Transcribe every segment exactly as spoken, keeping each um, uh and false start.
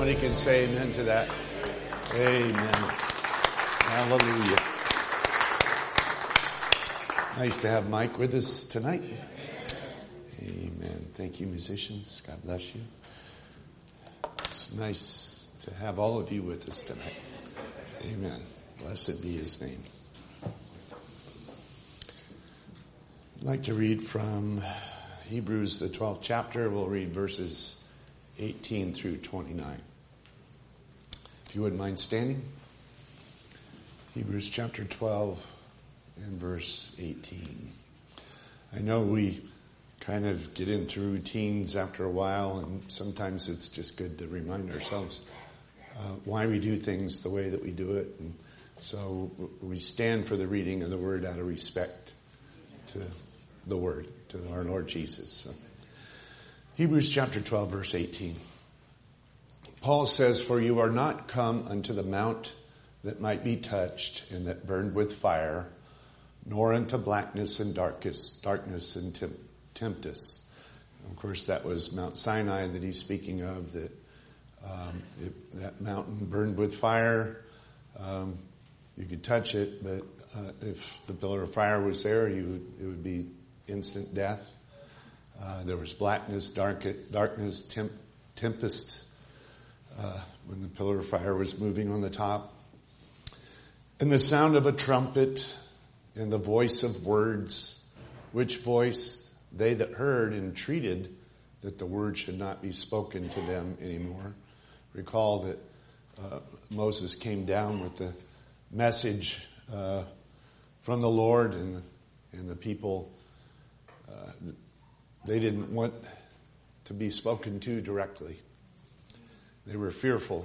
many can say amen to that? Amen. Hallelujah. Nice to have Mike with us tonight. Amen. Thank you, musicians. God bless you. It's nice to have all of you with us tonight. Amen. Blessed be his name. I'd like to read from Hebrews, the twelfth chapter. We'll read verses eighteen through twenty-nine. If you wouldn't mind standing. Hebrews chapter twelve and verse eighteen. I know we kind of get into routines after a while, and sometimes it's just good to remind ourselves uh, why we do things the way that we do it. And so we stand for the reading of the word out of respect to the word, to our Lord Jesus. So, Hebrews chapter twelve, verse eighteen. Paul says, "For you are not come unto the mount that might be touched and that burned with fire, nor unto blackness and darkness, darkness and temp- tempest." Of course, that was Mount Sinai that he's speaking of, that um, it, that mountain burned with fire. Um, you could touch it, but uh, if the pillar of fire was there, you would, it would be instant death. Uh, there was blackness, dark, darkness, temp, tempest, uh, when the pillar of fire was moving on the top. And the sound of a trumpet and the voice of words, which voice they that heard entreated that the word should not be spoken to them anymore. Recall that uh, Moses came down with the message uh, from the Lord, and, and the people Uh, they didn't want to be spoken to directly. They were fearful.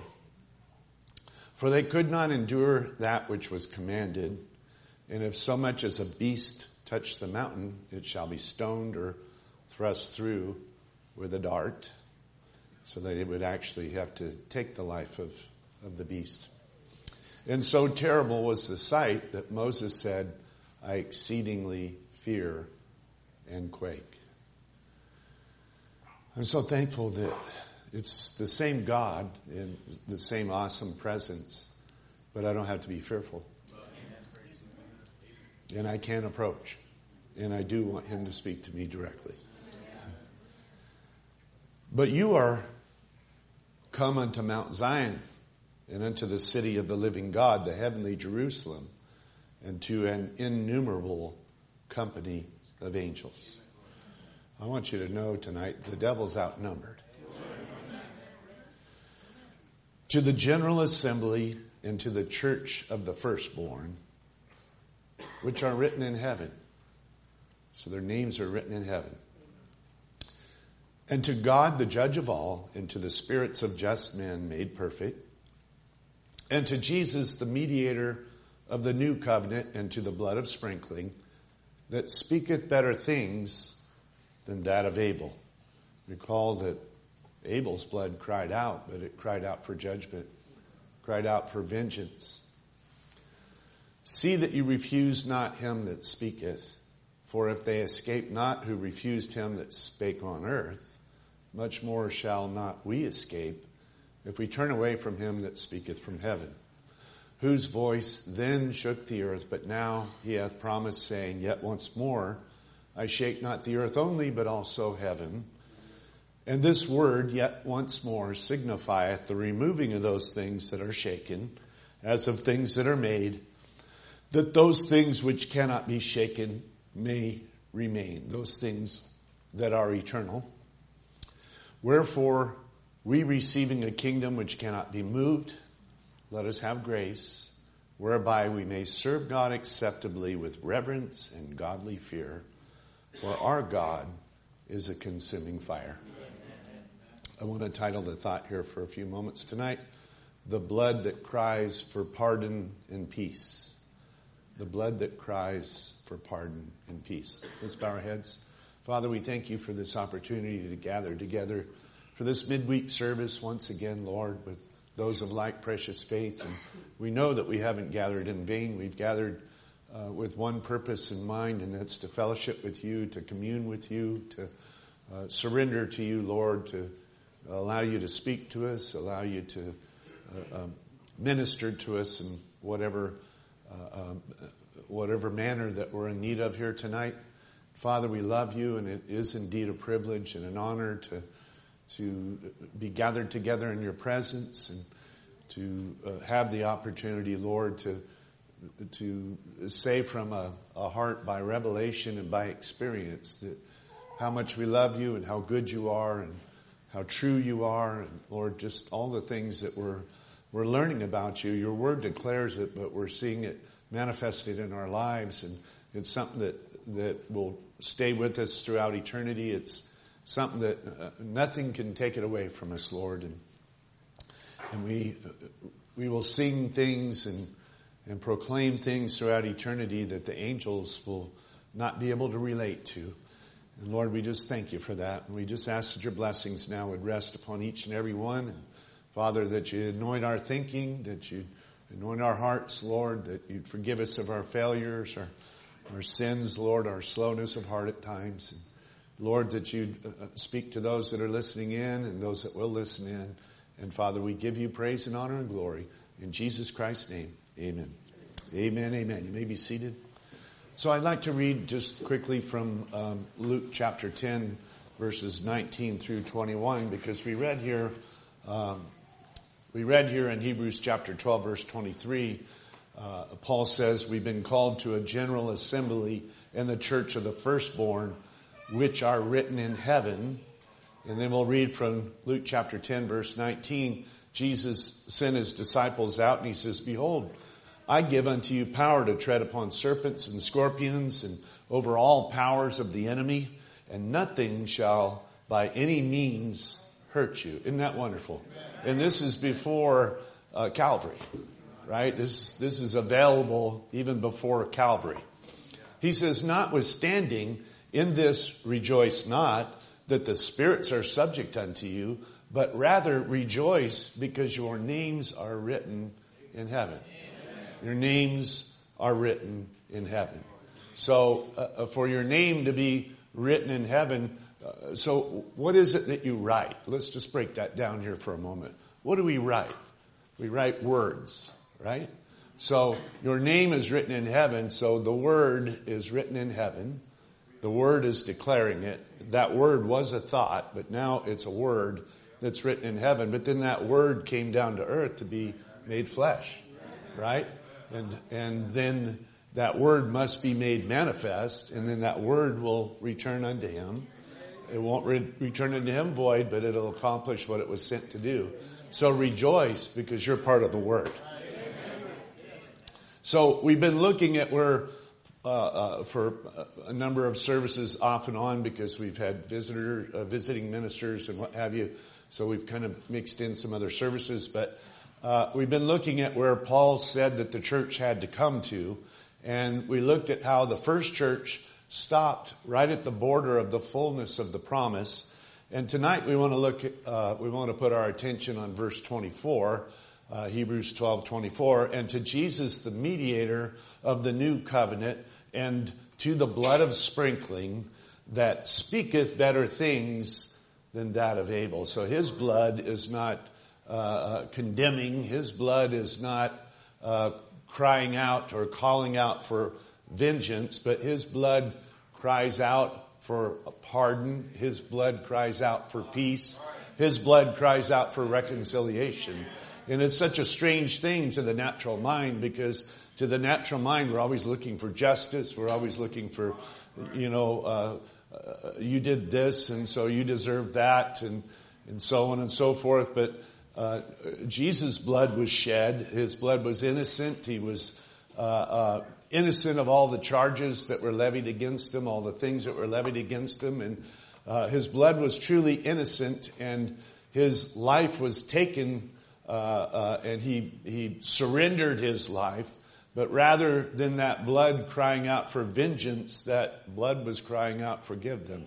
For they could not endure that which was commanded. And if so much as a beast touch the mountain, it shall be stoned or thrust through with a dart. So that it would actually have to take the life of, of the beast. And so terrible was the sight that Moses said, "I exceedingly fear and quake." I'm so thankful that it's the same God and the same awesome presence, but I don't have to be fearful. And I can approach. And I do want him to speak to me directly. "But you are come unto Mount Zion, and unto the city of the living God, the heavenly Jerusalem, and to an innumerable company of angels." I want you to know tonight, the devil's outnumbered. "To the general assembly and to the church of the firstborn, which are written in heaven." So their names are written in heaven. "And to God, the judge of all, and to the spirits of just men made perfect, and to Jesus, the mediator of the new covenant, and to the blood of sprinkling, that speaketh better things than that of Abel." Recall that Abel's blood cried out, but it cried out for judgment, cried out for vengeance. "See that you refuse not him that speaketh, for if they escape not who refused him that spake on earth, much more shall not we escape if we turn away from him that speaketh from heaven, whose voice then shook the earth, but now he hath promised, saying, Yet once more I shake not the earth only, but also heaven. And this word, yet once more, signifieth the removing of those things that are shaken, as of things that are made, that those things which cannot be shaken may remain, those things that are eternal. Wherefore, we receiving a kingdom which cannot be moved, let us have grace, whereby we may serve God acceptably with reverence and godly fear, for our God is a consuming fire. I want to title the thought here for a few moments tonight, "The blood that cries for pardon and peace." The blood that cries for pardon and peace. Let's bow our heads. Father, we thank you for this opportunity to gather together for this midweek service once again, Lord, with those of like precious faith. And we know that we haven't gathered in vain. We've gathered uh, with one purpose in mind, and that's to fellowship with you, to commune with you, to uh, surrender to you, Lord, to allow you to speak to us, allow you to uh, um, minister to us in whatever uh, um, whatever manner that we're in need of here tonight. Father, we love you, and it is indeed a privilege and an honor to to be gathered together in your presence and to uh, have the opportunity, Lord, to to say from a, a heart by revelation and by experience that how much we love you and how good you are and how true you are, and Lord, just all the things that we're we're learning about you. Your word declares it, but we're seeing it manifested in our lives, and it's something that that will stay with us throughout eternity. It's something that uh, nothing can take it away from us, Lord, and and we uh, we will sing things and and proclaim things throughout eternity that the angels will not be able to relate to. And Lord, we just thank you for that. And we just ask that your blessings now would rest upon each and every one. And Father, that you anoint our thinking, that you anoint our hearts, Lord, that you'd forgive us of our failures, our, our sins, Lord, our slowness of heart at times. And Lord, that you'd uh, speak to those that are listening in and those that will listen in. And Father, we give you praise and honor and glory. In Jesus Christ's name, amen. Amen, amen. You may be seated. So I'd like to read just quickly from um, Luke chapter ten, verses nineteen through twenty-one, because we read here, um, we read here in Hebrews chapter twelve, verse twenty-three, uh, Paul says, we've been called to a general assembly in the church of the firstborn, which are written in heaven. And then we'll read from Luke chapter ten, verse nineteen. Jesus sent his disciples out and he says, behold, I give unto you power to tread upon serpents and scorpions and over all powers of the enemy, and nothing shall by any means hurt you. Isn't that wonderful? And this is before uh, Calvary, right? This, this is available even before Calvary. He says, notwithstanding, in this rejoice not that the spirits are subject unto you, but rather rejoice because your names are written in heaven. Your names are written in heaven. So uh, for your name to be written in heaven, uh, so what is it that you write? Let's just break that down here for a moment. What do we write? We write words, right? So your name is written in heaven, so the word is written in heaven. The word is declaring it. That word was a thought, but now it's a word that's written in heaven. But then that word came down to earth to be made flesh, right? And and then that word must be made manifest, and then that word will return unto him. It won't re- return unto him void, but it'll accomplish what it was sent to do. So rejoice because you're part of the word. So we've been looking at where uh, uh, for a number of services off and on because we've had visitor uh, visiting ministers and what have you. So we've kind of mixed in some other services, but Uh, we've been looking at where Paul said that the church had to come to, and we looked at how the first church stopped right at the border of the fullness of the promise. And tonight we want to look at, uh, we want to put our attention on verse twenty-four, uh, Hebrews twelve twenty-four, and to Jesus, the mediator of the new covenant, and to the blood of sprinkling that speaketh better things than that of Abel. So his blood is not Uh, condemning. His blood is not uh, crying out or calling out for vengeance, but his blood cries out for pardon. His blood cries out for peace. His blood cries out for reconciliation. And it's such a strange thing to the natural mind, because to the natural mind we're always looking for justice. We're always looking for, you know, uh, uh, you did this and so you deserve that, and, and so on and so forth. But Uh, Jesus' blood was shed. His blood was innocent. He was uh, uh, innocent of all the charges that were levied against him, all the things that were levied against him. And uh, his blood was truly innocent, and his life was taken, uh, uh, and he, he surrendered his life. But rather than that blood crying out for vengeance, that blood was crying out, forgive them.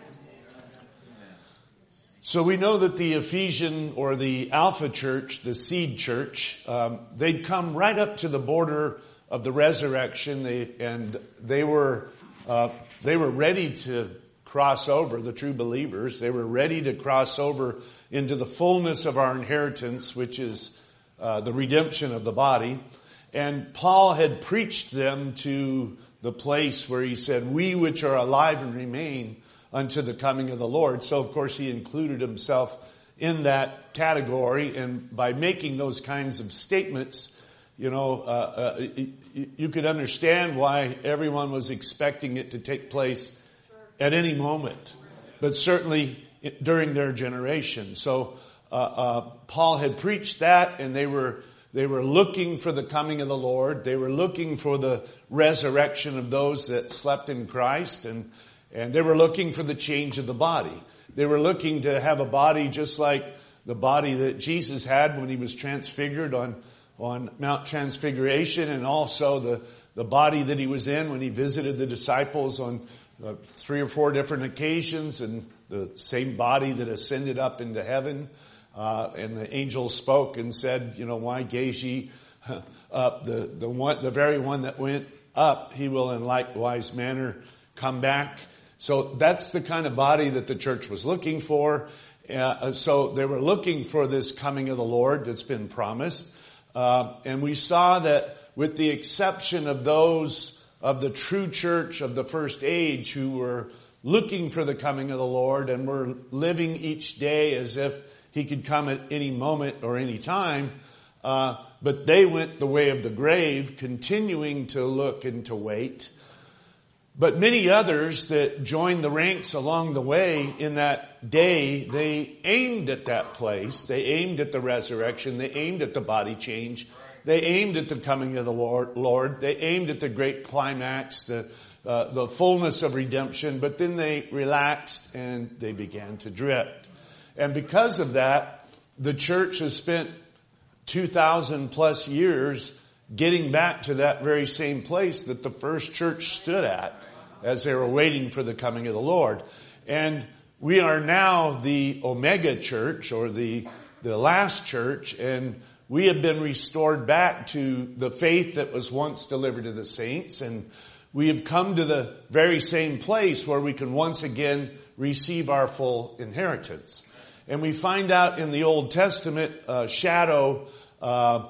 So we know that the Ephesian or the Alpha Church, the seed church, um, they'd come right up to the border of the resurrection, they, and they were uh, they were ready to cross over, the true believers. They were ready to cross over into the fullness of our inheritance, which is uh, the redemption of the body. And Paul had preached them to the place where he said, we which are alive and remain unto the coming of the Lord. So, of course, he included himself in that category. And by making those kinds of statements, you know, uh, uh, you could understand why everyone was expecting it to take place at any moment, but certainly during their generation. So uh, uh, Paul had preached that, and they were they were looking for the coming of the Lord. They were looking for the resurrection of those that slept in Christ, and and they were looking for the change of the body. They were looking to have a body just like the body that Jesus had when he was transfigured on on Mount Transfiguration, and also the, the body that he was in when he visited the disciples on uh, three or four different occasions, and the same body that ascended up into heaven. Uh, and the angel spoke and said, you know, why gaze ye up? The, the one, the very one that went up, he will in likewise manner come back. So that's the kind of body that the church was looking for. Uh, so they were looking for this coming of the Lord that's been promised. Uh, and we saw that with the exception of those of the true church of the first age who were looking for the coming of the Lord and were living each day as if he could come at any moment or any time, uh, but they went the way of the grave, continuing to look and to wait. But many others that joined the ranks along the way in that day, they aimed at that place. They aimed at the resurrection. They aimed at the body change. They aimed at the coming of the Lord. They aimed at the great climax, the uh, the fullness of redemption. But then they relaxed and they began to drift. And because of that, the church has spent two thousand plus years getting back to that very same place that the first church stood at as they were waiting for the coming of the Lord. And we are now the Omega Church, or the, the last church, and we have been restored back to the faith that was once delivered to the saints, and we have come to the very same place where we can once again receive our full inheritance. And we find out in the Old Testament uh, shadow, uh, uh,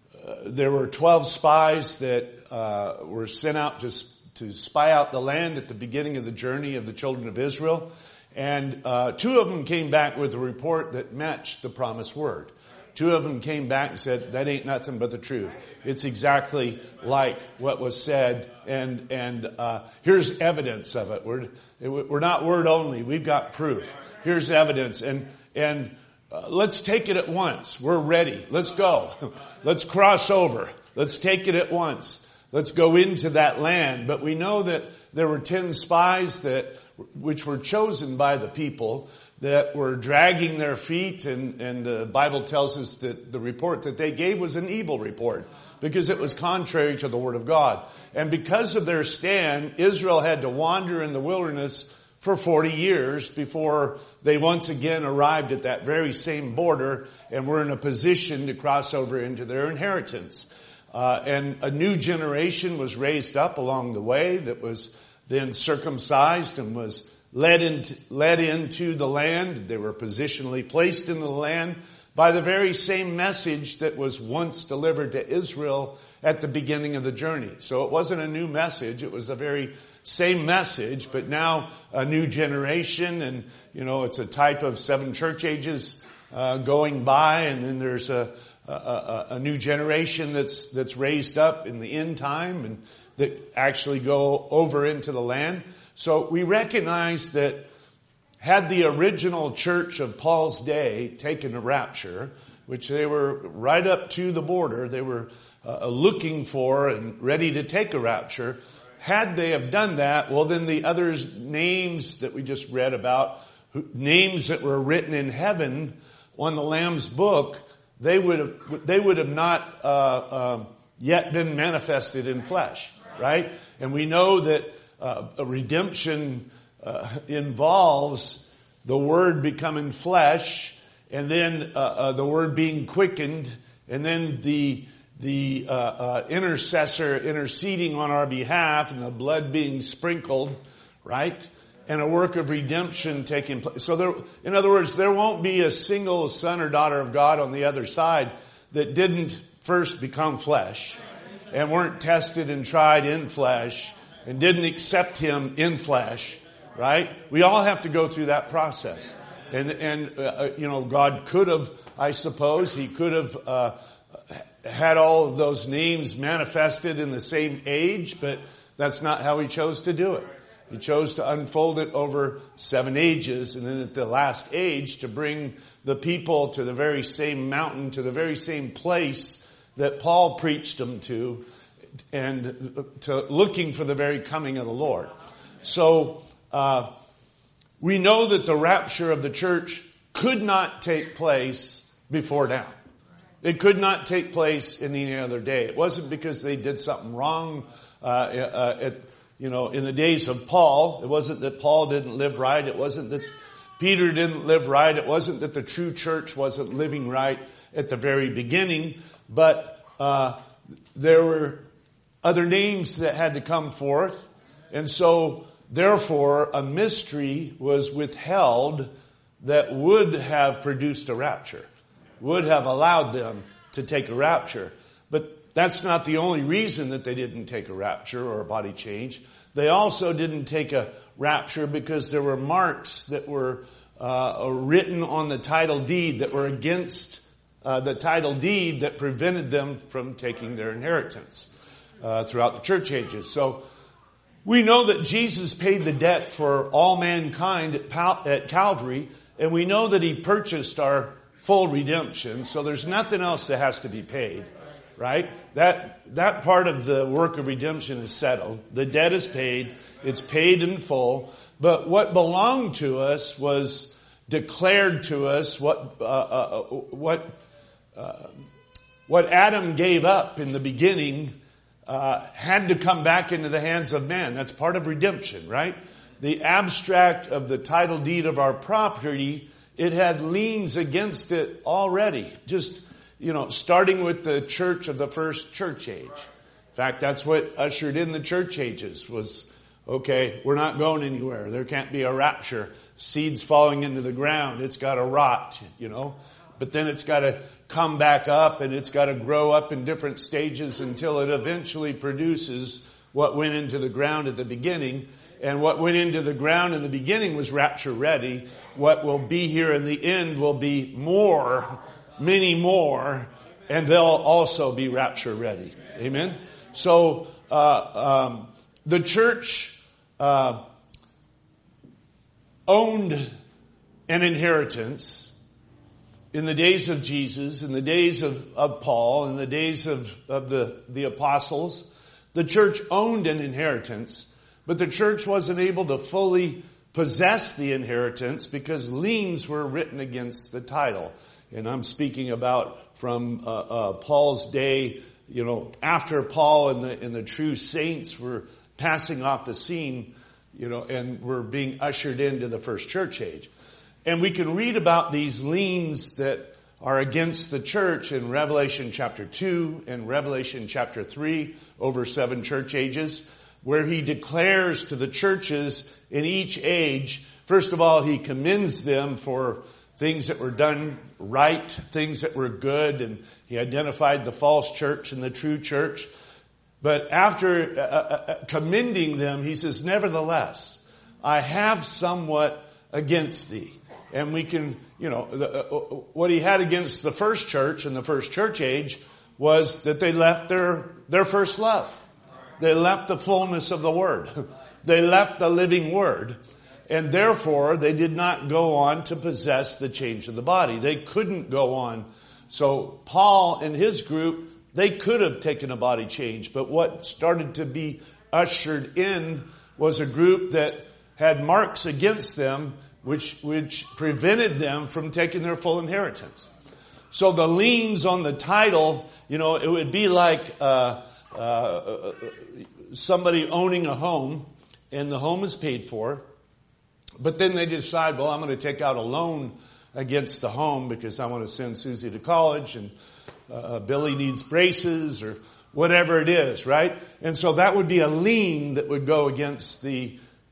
there were twelve spies that uh, were sent out to to spy out the land at the beginning of the journey of the children of Israel. And uh, two of them came back with a report that matched the promised word. Two of them came back and said, that ain't nothing but the truth. It's exactly like what was said. And and uh, here's evidence of it. We're, we're not word only. We've got proof. Here's evidence. And, and uh, let's take it at once. We're ready. Let's go. Let's cross over. Let's take it at once. Let's go into that land. But we know that there were ten spies that, which were chosen by the people, that were dragging their feet. And, and the Bible tells us that the report that they gave was an evil report because it was contrary to the word of God. And because of their stand, Israel had to wander in the wilderness for forty years before they once again arrived at that very same border and were in a position to cross over into their inheritance. Uh, and a new generation was raised up along the way that was then circumcised and was led into, led into the land. They were positionally placed in the land by the very same message that was once delivered to Israel at the beginning of the journey. So it wasn't a new message. It was the very same message, but now a new generation. And, you know, it's a type of seven church ages uh, going by, and then there's a A, a, a new generation that's that's raised up in the end time and that actually go over into the land. So we recognize that had the original church of Paul's day taken a rapture, which they were right up to the border, they were uh, looking for and ready to take a rapture. Had they have done that, well, then the others' names that we just read about, names that were written in heaven on the Lamb's book, they would have they would have not uh, uh, yet been manifested in flesh, right? And we know that uh, a redemption uh, involves the Word becoming flesh, and then uh, uh, the Word being quickened, and then the the uh, uh, intercessor interceding on our behalf, and the blood being sprinkled, right? and a work of redemption taking place. So there, in other words, there won't be a single son or daughter of God on the other side that didn't first become flesh and weren't tested and tried in flesh and didn't accept him in flesh, right? We all have to go through that process. And, and uh, you know, God could have, I suppose, he could have uh, had all of those names manifested in the same age, but that's not how he chose to do it. He chose to unfold it over seven ages, and then at the last age to bring the people to the very same mountain, to the very same place that Paul preached them to, and to looking for the very coming of the Lord. So uh, we know that the rapture of the church could not take place before now. It could not take place in any other day. It wasn't because they did something wrong uh, uh, at You know, in the days of Paul. It wasn't that Paul didn't live right. It wasn't that Peter didn't live right. It wasn't that the true church wasn't living right at the very beginning. But uh there were other names that had to come forth. And so, therefore, a mystery was withheld that would have produced a rapture, would have allowed them to take a rapture. But that's not the only reason that they didn't take a rapture or a body change. They also didn't take a rapture because there were marks that were uh, written on the title deed that were against uh, the title deed that prevented them from taking their inheritance uh, throughout the church ages. So we know that Jesus paid the debt for all mankind at, Pal- at Calvary, and we know that he purchased our full redemption. So there's nothing else that has to be paid. Right? That, that part of the work of redemption is settled. The debt is paid. It's paid in full. But what belonged to us was declared to us. What, uh, uh, what, uh, what Adam gave up in the beginning, uh, had to come back into the hands of man. That's part of redemption, right? The abstract of the title deed of our property, it had liens against it already. Just, You know, starting with the church of the first church age. In fact, that's what ushered in the church ages was, okay, we're not going anywhere. There can't be a rapture. Seeds falling into the ground. It's got to rot, you know. But then it's got to come back up and it's got to grow up in different stages until it eventually produces what went into the ground at the beginning. And what went into the ground in the beginning was rapture ready. What will be here in the end will be more, many more, and they'll also be rapture ready. Amen? So, uh, um, the church, uh, owned an inheritance in the days of Jesus, in the days of, of Paul, in the days of, of the, the apostles. The church owned an inheritance, but the church wasn't able to fully possess the inheritance because liens were written against the title. And I'm speaking about from uh, uh, Paul's day, you know, after Paul and the and the true saints were passing off the scene, you know, and were being ushered into the first church age. And we can read about these liens that are against the church in Revelation chapter two and Revelation chapter three over seven church ages, where he declares to the churches in each age, first of all, he commends them for things that were done right, things that were good, and he identified the false church and the true church. But after uh, uh, commending them, he says, nevertheless, I have somewhat against thee. And we can, you know, the, uh, what he had against the first church and the first church age was that they left their, their first love. They left the fullness of the Word. They left the living Word. And therefore, they did not go on to possess the change of the body. They couldn't go on. So Paul and his group, they could have taken a body change. But what started to be ushered in was a group that had marks against them, which, which prevented them from taking their full inheritance. So the liens on the title, you know, it would be like uh, uh, somebody owning a home, and the home is paid for. But then they decide, well, I'm going to take out a loan against the home because I want to send Susie to college and uh, Billy needs braces or whatever it is, right? And so that would be a lien that would go against the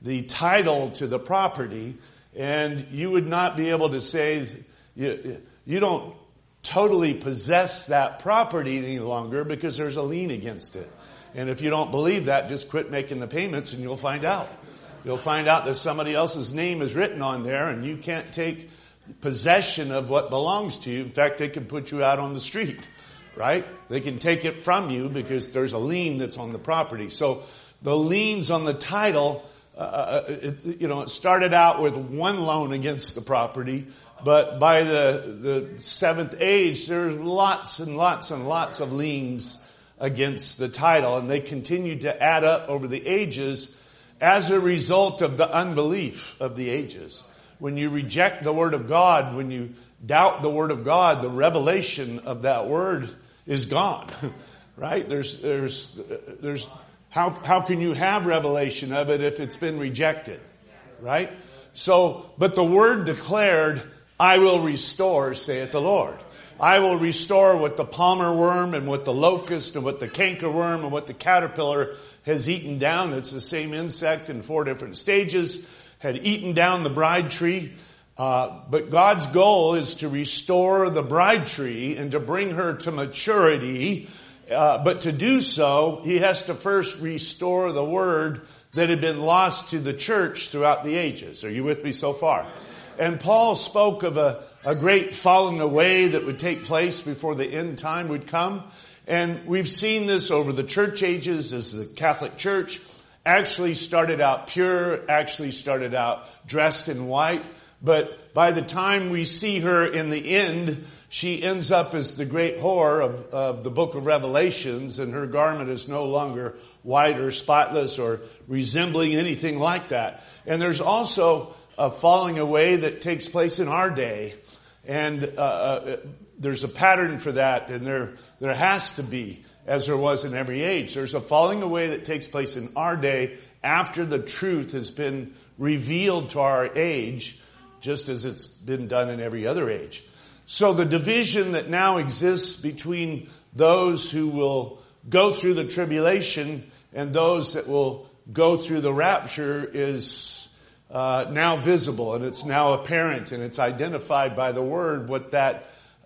the title to the property, and you would not be able to say you, you don't totally possess that property any longer because there's a lien against it. And if you don't believe that, just quit making the payments and you'll find out. You'll find out that somebody else's name is written on there and you can't take possession of what belongs to you. In fact, they can put you out on the street, right? They can take it from you because there's a lien that's on the property. So the liens on the title, uh, it, you know, it started out with one loan against the property, but by the, the seventh age, there's lots and lots and lots of liens against the title, and they continued to add up over the ages as a result of the unbelief of the ages. When you reject the Word of God, when you doubt the Word of God, the revelation of that Word is gone, right? There's, there's, there's, how, how can you have revelation of it if it's been rejected, right? So, but the Word declared, I will restore, saith the Lord. I will restore what the palmer worm and what the locust and what the cankerworm and what the caterpillar has eaten down. It's the same insect in four different stages, had eaten down the bride tree. Uh, but God's goal is to restore the bride tree and to bring her to maturity. Uh, but to do so, He has to first restore the word that had been lost to the church throughout the ages. Are you with me so far? And Paul spoke of a, a great falling away that would take place before the end time would come. And we've seen this over the church ages as the Catholic Church actually started out pure, actually started out dressed in white. But by the time we see her in the end, she ends up as the great whore of, of the book of Revelations, and her garment is no longer white or spotless or resembling anything like that. And there's also a falling away that takes place in our day. And uh, uh, there's a pattern for that, and there there has to be, as there was in every age. There's a falling away that takes place in our day after the truth has been revealed to our age, just as it's been done in every other age. So the division that now exists between those who will go through the tribulation and those that will go through the rapture is Uh, now visible, and it's now apparent, and it's identified by the Word what that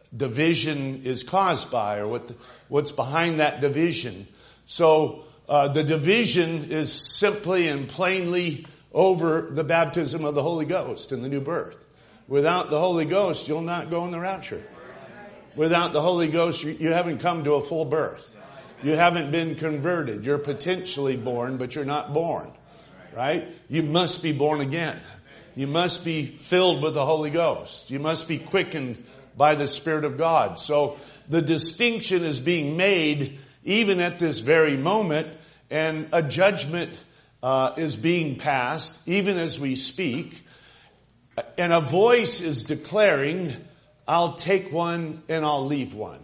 division is caused by, or what the, what's behind that division. So uh, the division is simply and plainly over the baptism of the Holy Ghost and the new birth. Without the Holy Ghost, you'll not go in the rapture. Without the Holy Ghost, you, you haven't come to a full birth. You haven't been converted. You're potentially born, but you're not born. Right? You must be born again. You must be filled with the Holy Ghost. You must be quickened by the Spirit of God. So the distinction is being made even at this very moment, and a judgment uh, is being passed even as we speak. And a voice is declaring, I'll take one and I'll leave one.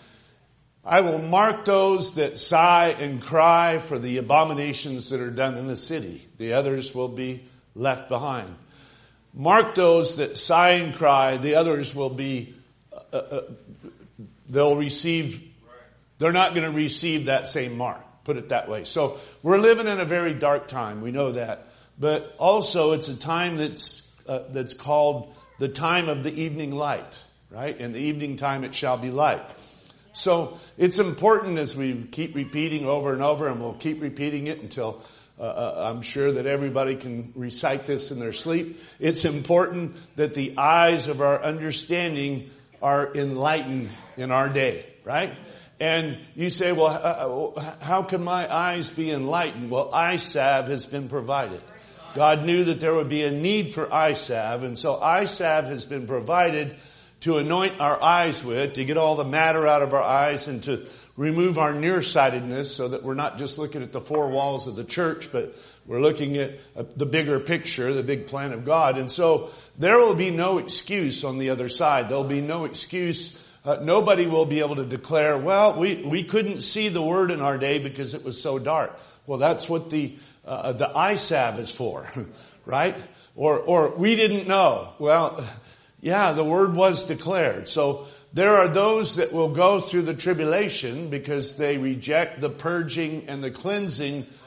I will mark those that sigh and cry for the abominations that are done in the city. The others will be left behind. Mark those that sigh and cry. The others will be, uh, uh, they'll receive, they're not going to receive that same mark. Put it that way. So we're living in a very dark time. We know that. But also it's a time that's, uh, that's called the time of the evening light. Right? In the evening time it shall be light. So it's important, as we keep repeating over and over, and we'll keep repeating it until uh, I'm sure that everybody can recite this in their sleep. It's important that the eyes of our understanding are enlightened in our day, right? And you say, well, uh, how can my eyes be enlightened? Well, eye salve has been provided. God knew that there would be a need for eye salve, and so eye salve has been provided to anoint our eyes with, to get all the matter out of our eyes and to remove our nearsightedness so that we're not just looking at the four walls of the church, but we're looking at the bigger picture, the big plan of God. And so there will be no excuse on the other side. There'll be no excuse. Uh, nobody will be able to declare, well, we, we couldn't see the Word in our day because it was so dark. Well, that's what the, uh, the eye salve is for, right? Or, or we didn't know. Well, yeah, the Word was declared. So there are those that will go through the tribulation because they reject the purging and the cleansing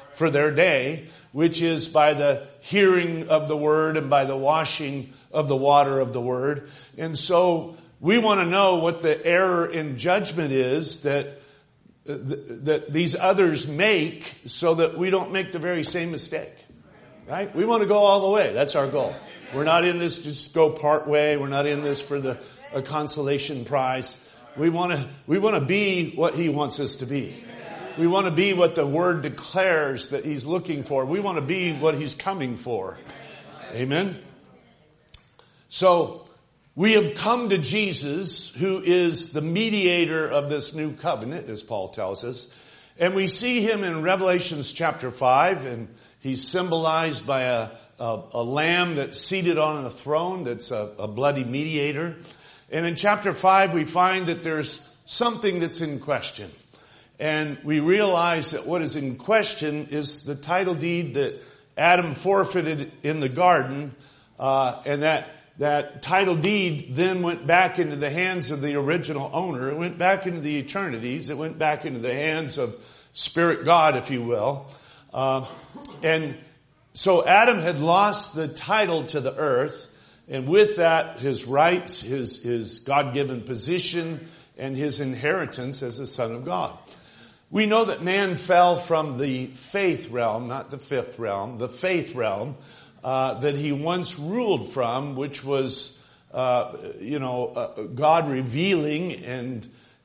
for their day, which is by the hearing of the word and by the washing of the water of the word. And so we want to know what the error in judgment is that that these others make, so that we don't make the very same mistake. Right? We want to go all the way. That's our goal. We're not in this to just go part way. We're not in this for the a consolation prize. We want to we want to be what he wants us to be. We want to be what the word declares that he's looking for. We want to be what he's coming for. Amen. So we have come to Jesus, who is the mediator of this new covenant, as Paul tells us. And we see him in Revelations chapter five, and he's symbolized by a, a, a lamb that's seated on a throne that's a, a bloody mediator. And in chapter five, we find that there's something that's in question. And we realize that what is in question is the title deed that Adam forfeited in the garden, uh, and that That title deed then went back into the hands of the original owner. It went back into the eternities. It went back into the hands of Spirit God, if you will. Uh, and so Adam had lost the title to the earth, and with that, his rights, his, his God-given position, and his inheritance as a son of God. We know that man fell from the faith realm, not the fifth realm, the faith realm, Uh, that he once ruled from, which was, uh, you know, uh, God revealing and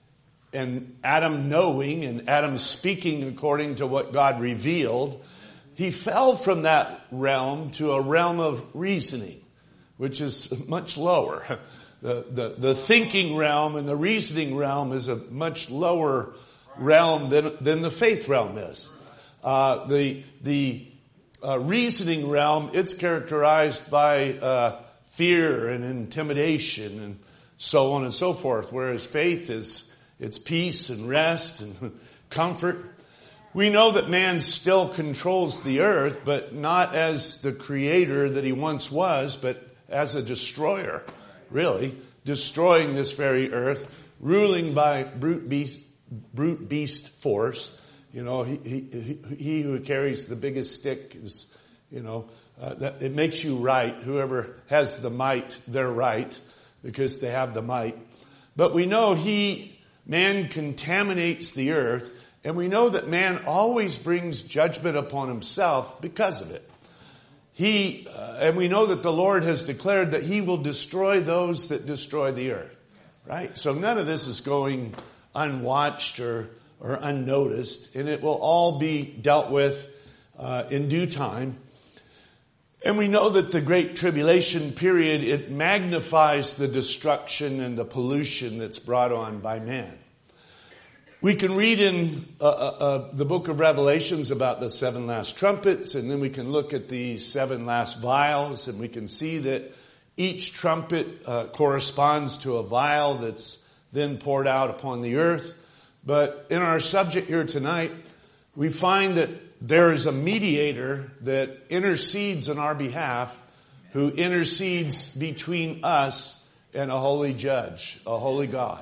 and Adam knowing and Adam speaking according to what God revealed. He fell from that realm to a realm of reasoning, which is much lower. The the, the thinking realm and the reasoning realm is a much lower realm than than the faith realm is. Uh, the the Uh, reasoning realm, it's characterized by uh, fear and intimidation and so on and so forth, whereas faith is it's peace and rest and comfort. We know that man still controls the earth, but not as the creator that he once was, but as a destroyer, really, destroying this very earth, ruling by brute beast, brute beast force. You know, he, he, he who carries the biggest stick is, you know, uh, that it makes you right. Whoever has the might, they're right because they have the might. But we know he, man contaminates the earth, and we know that man always brings judgment upon himself because of it. He, uh, and we know that the Lord has declared that he will destroy those that destroy the earth. Right? So none of this is going unwatched or or unnoticed, and it will all be dealt with uh, in due time. And we know that the Great Tribulation period, it magnifies the destruction and the pollution that's brought on by man. We can read in uh, uh, the book of Revelations about the seven last trumpets, and then we can look at the seven last vials, and we can see that each trumpet uh, corresponds to a vial that's then poured out upon the earth. But in our subject here tonight, we find that there is a mediator that intercedes on our behalf, who intercedes between us and a holy judge, a holy God.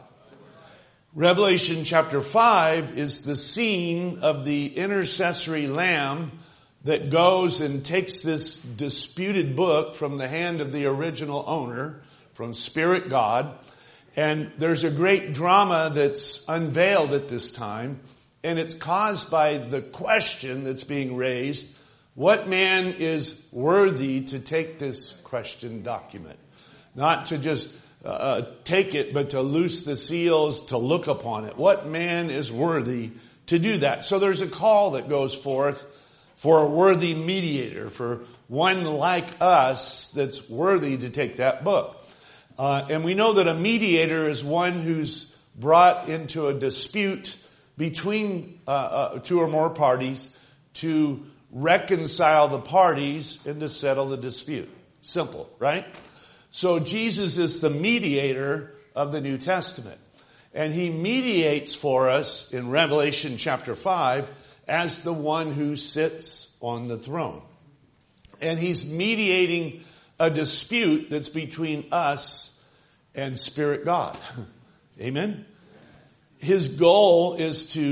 Revelation chapter five is the scene of the intercessory lamb that goes and takes this disputed book from the hand of the original owner, from Spirit God. And there's a great drama that's unveiled at this time, and it's caused by the question that's being raised: what man is worthy to take this questioned document? Not to just uh, take it, but to loose the seals, to look upon it. What man is worthy to do that? So there's a call that goes forth for a worthy mediator, for one like us that's worthy to take that book. Uh, and we know that a mediator is one who's brought into a dispute between uh, uh, two or more parties to reconcile the parties and to settle the dispute. Simple, right? So Jesus is the mediator of the New Testament. And he mediates for us in Revelation chapter five as the one who sits on the throne. And he's mediating a dispute that's between us and Spirit God. Amen? His goal is to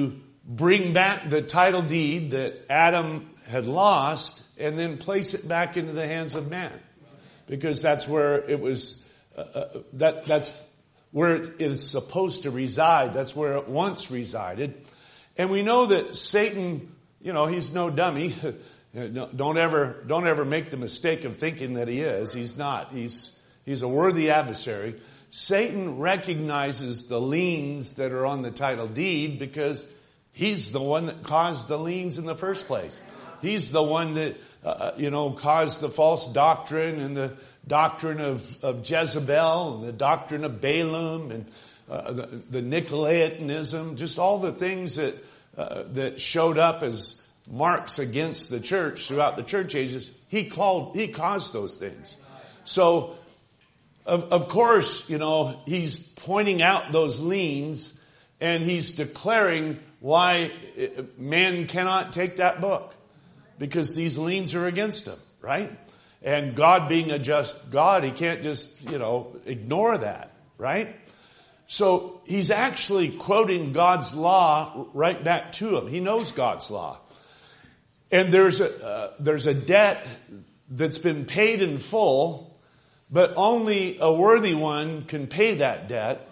bring back the title deed that Adam had lost and then place it back into the hands of man. Because that's where it was, uh, that, that's where it is supposed to reside. That's where it once resided. And we know that Satan, you know, he's no dummy. Don't ever, don't ever make the mistake of thinking that he is. He's not. He's, he's a worthy adversary. Satan recognizes the liens that are on the title deed because he's the one that caused the liens in the first place. He's the one that, uh, you know, caused the false doctrine and the doctrine of, of Jezebel and the doctrine of Balaam and uh, the, the Nicolaitanism, just all the things that uh, that showed up as marks against the church throughout the church ages. He called, he caused those things. So, of, of course, you know, he's pointing out those liens and he's declaring why man cannot take that book. Because these liens are against him, right? And God being a just God, he can't just, you know, ignore that, right? So he's actually quoting God's law right back to him. He knows God's law. And there's a, uh, there's a debt that's been paid in full, but only a worthy one can pay that debt.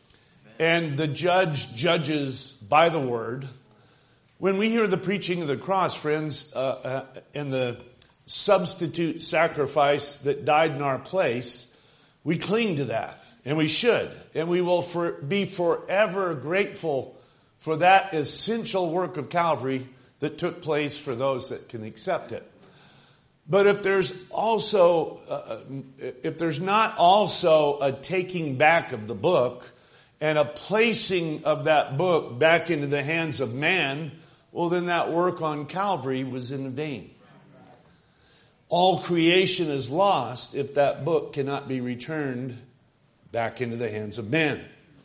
And the judge judges by the word. When we hear the preaching of the cross, friends, uh, uh, and the substitute sacrifice that died in our place, we cling to that, and we should. And we will for, be forever grateful for that essential work of Calvary that took place for those that can accept it. But if there's also, uh, if there's not also a taking back of the book and a placing of that book back into the hands of man, well, then that work on Calvary was in vain. All creation is lost if that book cannot be returned back into the hands of man.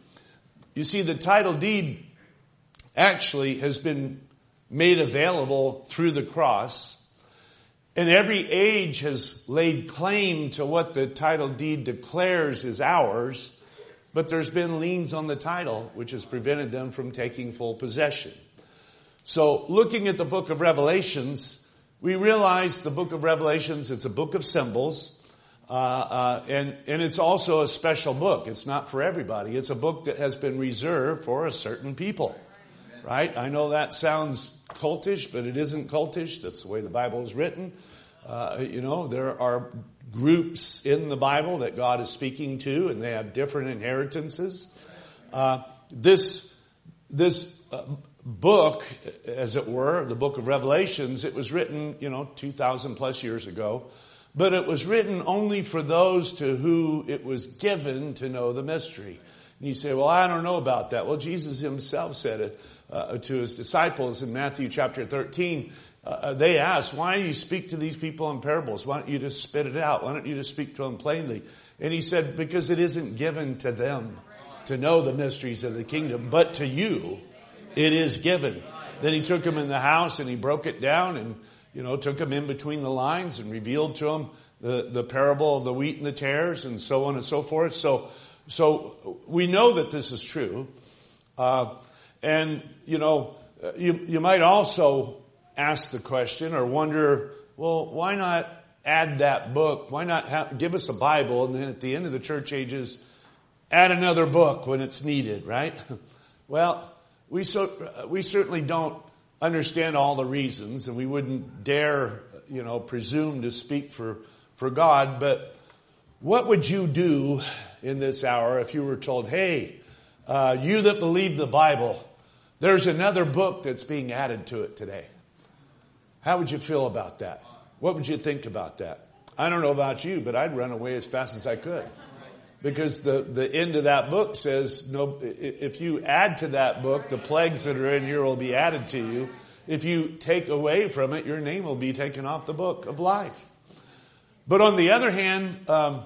You see, the title deed actually has been made available through the cross, and every age has laid claim to what the title deed declares is ours, but there's been liens on the title, which has prevented them from taking full possession. So looking at the book of Revelations, we realize the book of Revelations, it's a book of symbols, uh, uh, and, and it's also a special book. It's not for everybody. It's a book that has been reserved for a certain people, right? I know that sounds cultish, but it isn't cultish. That's the way the Bible is written. Uh, you know, there are groups in the Bible that God is speaking to, and they have different inheritances. Uh, this, this, uh, book, as it were, the book of Revelations, it was written, you know, two thousand plus years ago, but it was written only for those to who it was given to know the mystery. And you say, well, I don't know about that. Well, Jesus himself said it uh, to his disciples in Matthew chapter thirteen. Uh, they asked, why do you speak to these people in parables? Why don't you just spit it out? Why don't you just speak to them plainly? And he said, because it isn't given to them to know the mysteries of the kingdom, but to you it is given. Then he took him in the house and he broke it down and, you know, took him in between the lines and revealed to him the, the parable of the wheat and the tares and so on and so forth. So, so we know that this is true. Uh, and, you know, you, you might also ask the question or wonder, well, why not add that book? Why not have, give us a Bible and then at the end of the church ages, add another book when it's needed, right? Well, We so we certainly don't understand all the reasons, and we wouldn't dare, you know, presume to speak for for God. But what would you do in this hour if you were told, "Hey, uh, you that believe the Bible, there's another book that's being added to it today"? How would you feel about that? What would you think about that? I don't know about you, but I'd run away as fast as I could. Because the, the end of that book says, no, if you add to that book, the plagues that are in here will be added to you. If you take away from it, your name will be taken off the book of life. But on the other hand, um,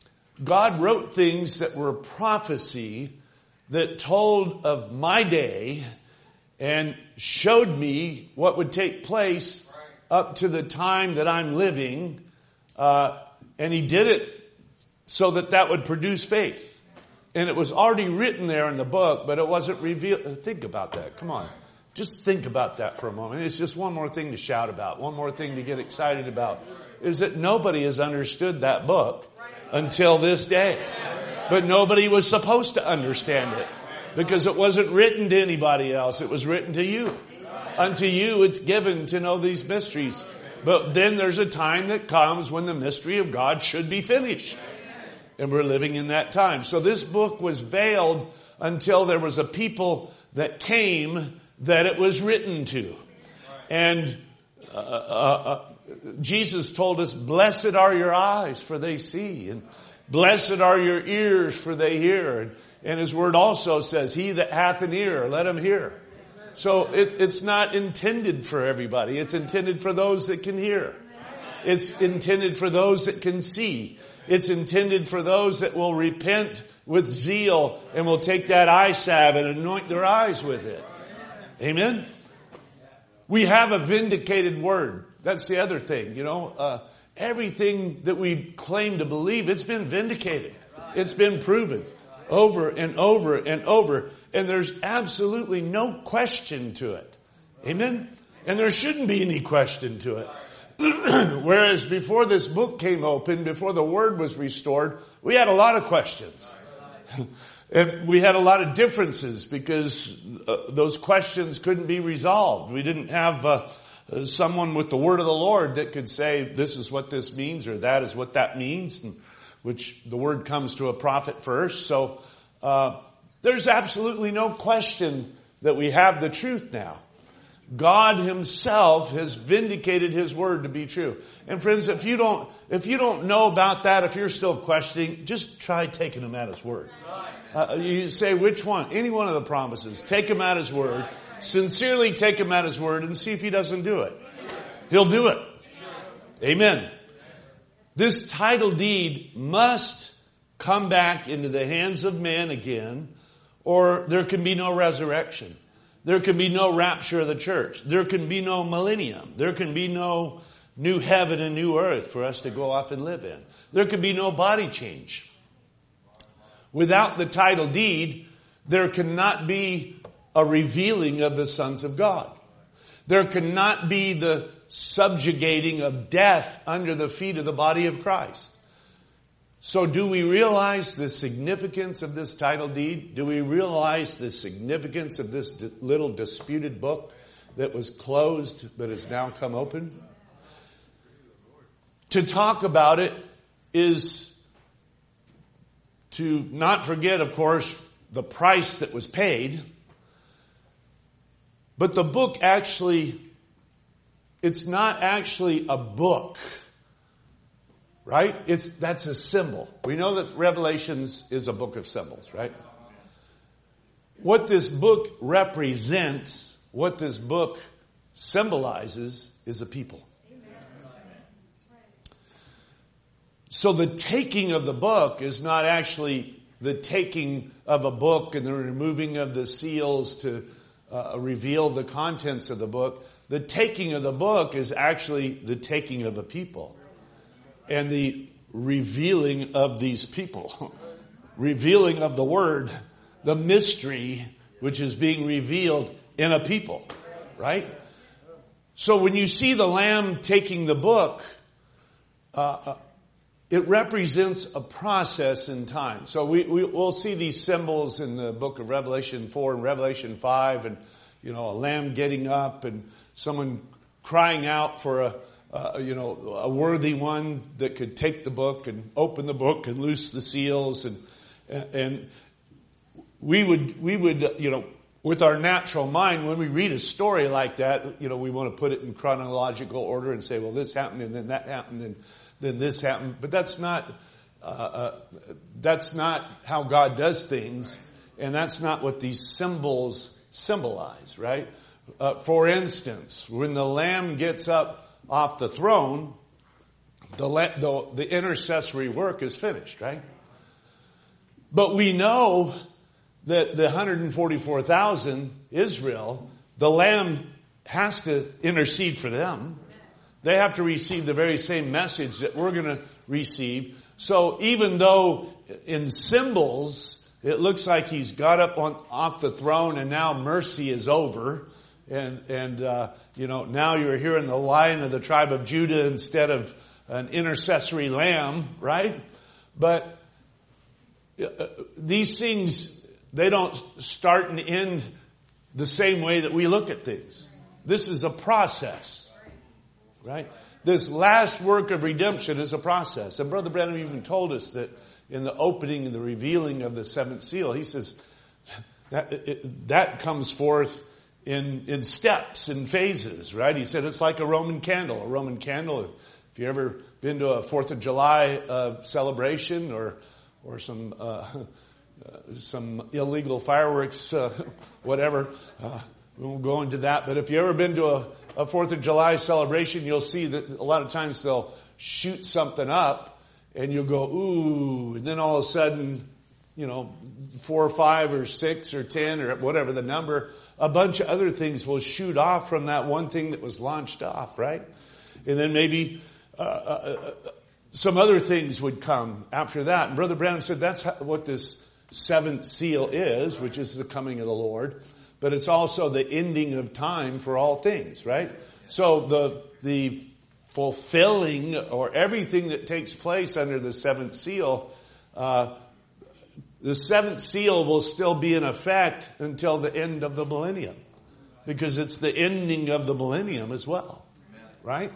God wrote things that were prophecy that told of my day and showed me what would take place up to the time that I'm living. Uh, and he did it so that that would produce faith. And it was already written there in the book, but it wasn't revealed. Think about that. Come on. Just think about that for a moment. It's just one more thing to shout about, one more thing to get excited about, is that nobody has understood that book until this day. But nobody was supposed to understand it because it wasn't written to anybody else. It was written to you. Unto you it's given to know these mysteries. But then there's a time that comes when the mystery of God should be finished. And we're living in that time. So this book was veiled until there was a people that came that it was written to. And uh, uh, uh, Jesus told us, blessed are your eyes, for they see. And blessed are your ears, for they hear. And, and his word also says, he that hath an ear, let him hear. So it, it's not intended for everybody. It's intended for those that can hear. It's intended for those that can see. It's intended for those that will repent with zeal and will take that eye salve and anoint their eyes with it. Amen? We have a vindicated word. That's the other thing, you know. Uh, everything that we claim to believe, it's been vindicated. It's been proven over and over and over. And there's absolutely no question to it. Amen? And there shouldn't be any question to it. Whereas before this book came open, before the word was restored, we had a lot of questions. And we had a lot of differences because uh, those questions couldn't be resolved. We didn't have uh, uh, someone with the word of the Lord that could say, this is what this means or that is what that means, and which the word comes to a prophet first. So uh, there's absolutely no question that we have the truth now. God himself has vindicated his word to be true. And friends, if you don't, if you don't know about that, if you're still questioning, just try taking him at his word. Uh, you say, which one? Any one of the promises. Take him at his word. Sincerely take him at his word and see if he doesn't do it. He'll do it. Amen. This title deed must come back into the hands of men again, or there can be no resurrection. There can be no rapture of the church. There can be no millennium. There can be no new heaven and new earth for us to go off and live in. There can be no body change. Without the title deed, there cannot be a revealing of the sons of God. There cannot be the subjugating of death under the feet of the body of Christ. So do we realize the significance of this title deed? Do we realize the significance of this little disputed book that was closed but has now come open? To talk about it is to not forget, of course, the price that was paid. But the book actually, it's not actually a book. Right? It's, that's a symbol. We know that Revelations is a book of symbols, right? What this book represents, what this book symbolizes, is a people. So the taking of the book is not actually the taking of a book and the removing of the seals to uh, reveal the contents of the book. The taking of the book is actually the taking of a people. And the revealing of these people. Revealing of the word. The mystery which is being revealed in a people. Right? So when you see the Lamb taking the book, uh, it represents a process in time. So we, we, we'll see these symbols in the book of Revelation four and Revelation five. And, you know, a lamb getting up and someone crying out for a Uh, you know, a worthy one that could take the book and open the book and loose the seals, and and we would we would you know, with our natural mind, when we read a story like that, you know, we want to put it in chronological order and say, well, this happened and then that happened and then this happened, but that's not uh, uh, that's not how God does things, and that's not what these symbols symbolize, right? Uh, for instance, when the Lamb gets up off the throne, the, the the intercessory work is finished, right? But we know that the one hundred forty-four thousand, Israel, the Lamb has to intercede for them. They have to receive the very same message that we're going to receive. So even though in symbols it looks like he's got up on off the throne and now mercy is over, And, and uh, you know, now you're hearing the Lion of the tribe of Judah instead of an intercessory lamb, right? But uh, these things, they don't start and end the same way that we look at things. This is a process, right? This last work of redemption is a process. And Brother Branham even told us that in the opening and the revealing of the seventh seal, he says that it, that comes forth in in steps and phases, right? He said it's like a Roman candle. A Roman candle, if, if you've ever been to a Fourth of July uh, celebration or or some uh, uh, some illegal fireworks, uh, whatever, uh, we won't go into that. But if you've ever been to a, a Fourth of July celebration, you'll see that a lot of times they'll shoot something up and you'll go, ooh, and then all of a sudden, you know, four or five or six or ten or whatever the number, a bunch of other things will shoot off from that one thing that was launched off, right? And then maybe uh, uh, some other things would come after that. And Brother Branham said that's how, what this seventh seal is, which is the coming of the Lord. But it's also the ending of time for all things, right? So the the fulfilling or everything that takes place under the seventh seal, uh, the seventh seal will still be in effect until the end of the millennium. Because it's the ending of the millennium as well, right?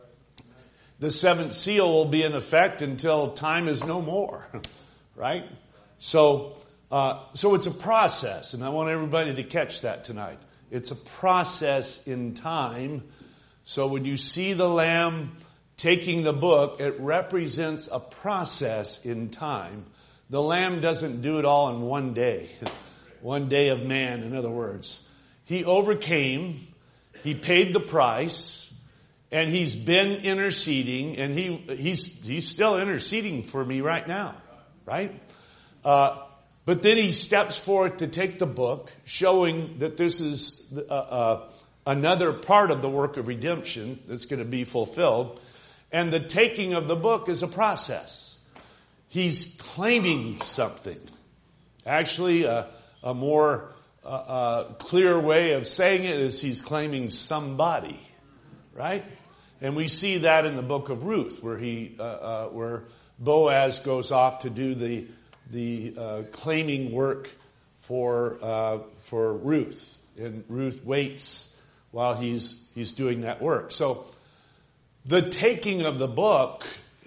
The seventh seal will be in effect until time is no more, right? So, uh, so it's a process, and I want everybody to catch that tonight. It's a process in time. So when you see the Lamb taking the book, it represents a process in time. The Lamb doesn't do it all in one day, one day of man, in other words. He overcame, he paid the price, and he's been interceding, and he he's he's still interceding for me right now, right? Uh, but then he steps forth to take the book, showing that this is uh, uh, another part of the work of redemption that's going to be fulfilled. And the taking of the book is a process. He's claiming something. Actually, uh, a more uh, uh, clear way of saying it is he's claiming somebody, right? And we see that in the book of Ruth, where he, uh, uh, where Boaz goes off to do the the uh, claiming work for uh, for Ruth, and Ruth waits while he's he's doing that work. So the taking of the book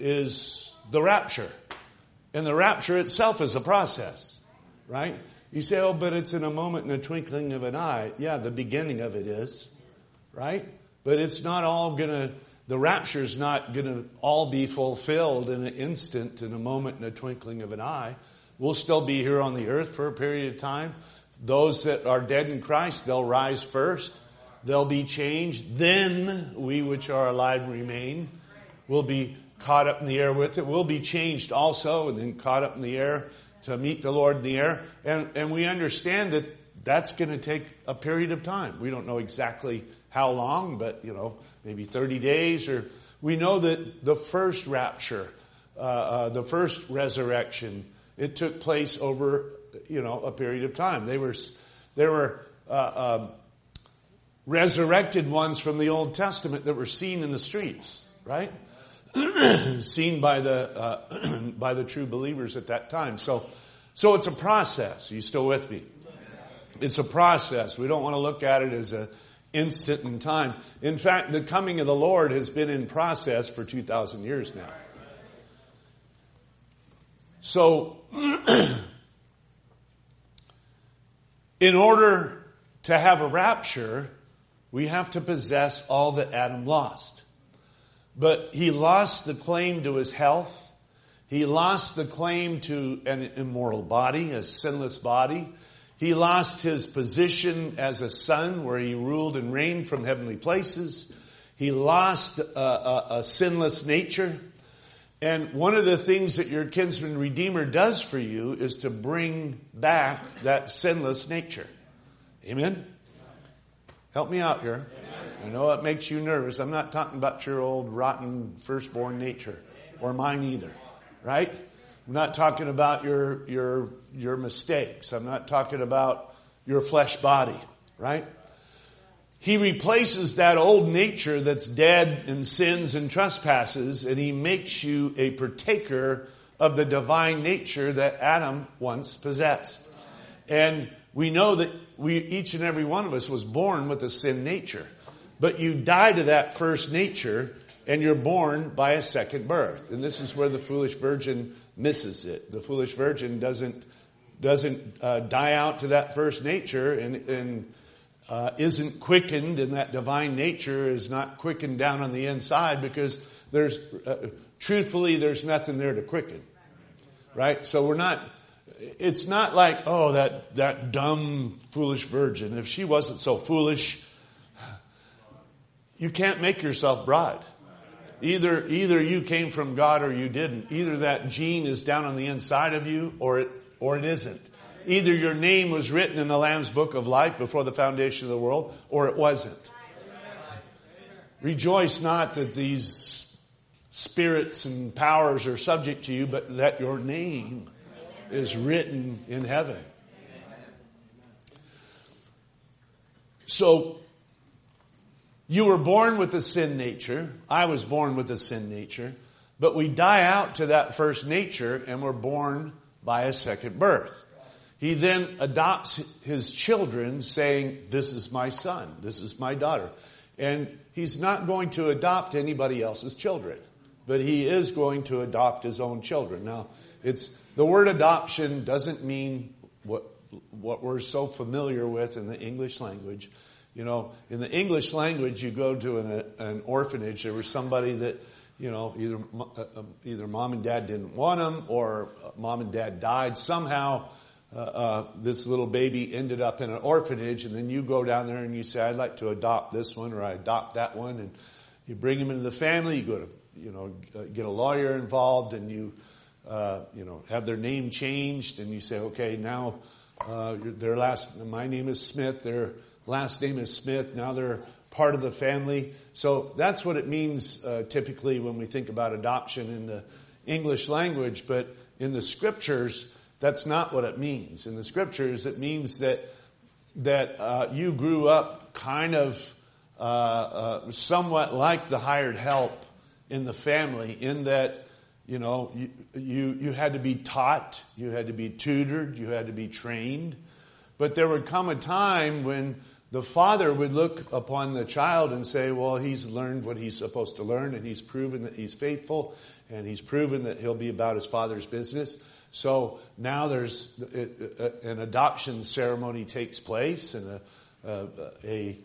is the rapture, and the rapture itself is a process, right? You say, oh, but it's in a moment, in a twinkling of an eye. Yeah, the beginning of it is, right? But it's not all going to, the rapture is not going to all be fulfilled in an instant, in a moment, in a twinkling of an eye. We'll still be here on the earth for a period of time. Those that are dead in Christ, they'll rise first. They'll be changed. Then we which are alive and remain will be caught up in the air with it. We'll be changed also and then caught up in the air to meet the Lord in the air. And, and we understand that that's going to take a period of time. We don't know exactly how long, but, you know, maybe thirty days. Or we know that the first rapture, uh, uh, the first resurrection, it took place over, you know, a period of time. They were, there were uh, um, resurrected ones from the Old Testament that were seen in the streets, right? Seen by the uh, by the true believers at that time. So, so it's a process. Are you still with me? It's a process. We don't want to look at it as an instant in time. In fact, the coming of the Lord has been in process for two thousand years now. So, in order to have a rapture, we have to possess all that Adam lost. But he lost the claim to his health. He lost the claim to an immortal body, a sinless body. He lost his position as a son where he ruled and reigned from heavenly places. He lost a, a, a sinless nature. And one of the things that your kinsman redeemer does for you is to bring back that sinless nature. Amen? Help me out here. I know it makes you nervous. I'm not talking about your old rotten firstborn nature, or mine either, right? I'm not talking about your your your mistakes. I'm not talking about your flesh body, right? He replaces that old nature that's dead in sins and trespasses, and he makes you a partaker of the divine nature that Adam once possessed. And we know that we, each and every one of us was born with a sin nature. But you die to that first nature, and you're born by a second birth. And this is where the foolish virgin misses it. The foolish virgin doesn't doesn't uh, die out to that first nature and, and uh, isn't quickened, and that divine nature is not quickened down on the inside, because there's uh, truthfully there's nothing there to quicken, right? So we're not. It's not like, oh, that that dumb foolish virgin. If she wasn't so foolish, you can't make yourself bride. Either either you came from God or you didn't. Either that gene is down on the inside of you, or it or it isn't. Either your name was written in the Lamb's Book of Life before the foundation of the world, or it wasn't. Rejoice not that these spirits and powers are subject to you, but that your name is written in heaven. So, you were born with a sin nature. I was born with a sin nature. But we die out to that first nature, and we're born by a second birth. He then adopts his children, saying, this is my son, this is my daughter. And he's not going to adopt anybody else's children, but he is going to adopt his own children. Now, it's the word adoption doesn't mean what what we're so familiar with in the English language. You know, in the English language, you go to an, an orphanage. There was somebody that, you know, either uh, either mom and dad didn't want them, or mom and dad died. Somehow, uh, uh, this little baby ended up in an orphanage, and then you go down there and you say, I'd like to adopt this one, or I adopt that one, and you bring them into the family. You go to, you know, get a lawyer involved, and you, uh, you know, have their name changed, and you say, okay, now uh, their last, my name is Smith, their last name is Smith, now they're part of the family. So that's what it means uh, typically when we think about adoption in the English language. But in the scriptures, that's not what it means. In the scriptures, it means that that uh, you grew up kind of uh, uh, somewhat like the hired help in the family, in that, you know, you, you you had to be taught, you had to be tutored, you had to be trained. But there would come a time when the father would look upon the child and say, well, he's learned what he's supposed to learn, and he's proven that he's faithful, and he's proven that he'll be about his father's business. So now there's an adoption ceremony takes place, and a, a,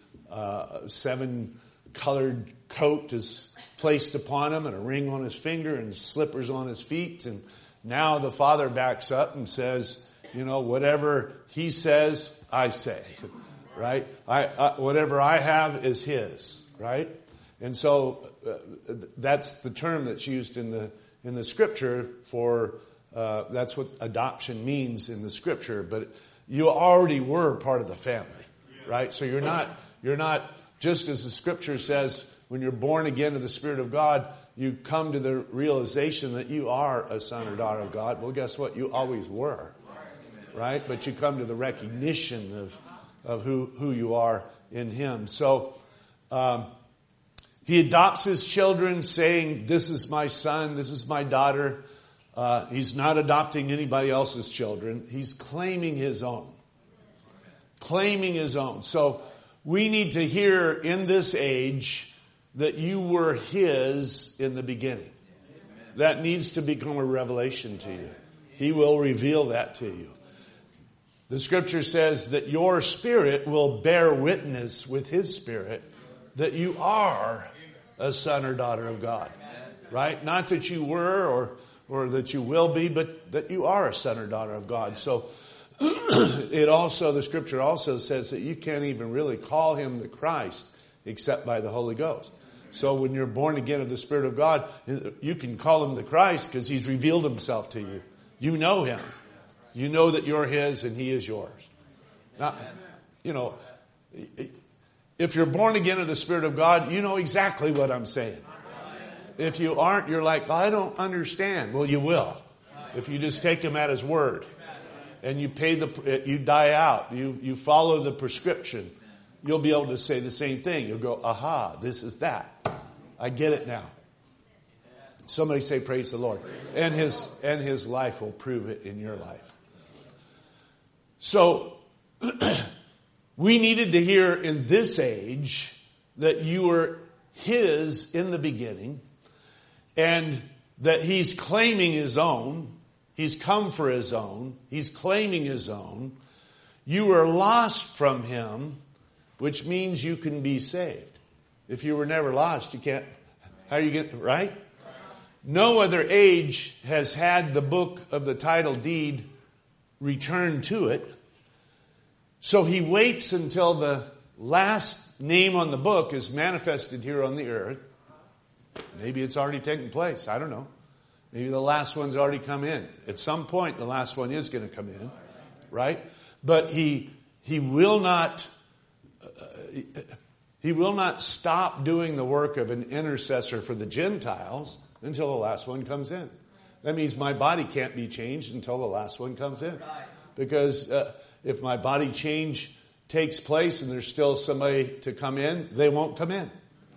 a seven-colored coat is placed upon him, and a ring on his finger, and slippers on his feet. And now the father backs up and says, you know, whatever he says, I say. Right? I, I, whatever I have is his, right? And so uh, that's the term that's used in the in the scripture for uh, that's what adoption means in the scripture. But you already were part of the family, right? So you're not you're not just as the scripture says, when you're born again of the Spirit of God, you come to the realization that you are a son or daughter of God. Well, guess what? You always were, right? But you come to the recognition of of who, who you are in Him. So, um, He adopts His children, saying, this is my son, this is my daughter. Uh, he's not adopting anybody else's children. He's claiming His own. Claiming His own. So, we need to hear in this age that you were His in the beginning. That needs to become a revelation to you. He will reveal that to you. The scripture says that your spirit will bear witness with His spirit that you are a son or daughter of God. Right? Not that you were or or that you will be, but that you are a son or daughter of God. So it also, the scripture also says that you can't even really call Him the Christ except by the Holy Ghost. So when you're born again of the Spirit of God, you can call Him the Christ because He's revealed Himself to you. You know Him. You know that you're His and He is yours. Now, you know, if you're born again of the Spirit of God, you know exactly what I'm saying. If you aren't, you're like, well, I don't understand. Well, you will. If you just take Him at His word and you pay the, you die out, you, you follow the prescription you'll be able to say the same thing. You'll go, aha, this is that. I get it now. Somebody say praise the Lord. And his, and his life will prove it in your life. So, we needed to hear in this age that you were his in the beginning and that he's claiming his own. He's come for his own. He's claiming his own. You were lost from him, which means you can be saved. If you were never lost, you can't. How are you getting, right? No other age has had the book of the title deed returned to it. So he waits until the last name on the book is manifested here on the earth. Maybe it's already taken place. I don't know. Maybe the last one's already come in. At some point, the last one is going to come in, right? But he he will not uh, he will not stop doing the work of an intercessor for the Gentiles until the last one comes in. That means my body can't be changed until the last one comes in, because uh, if my body change takes place and there's still somebody to come in, they won't come in.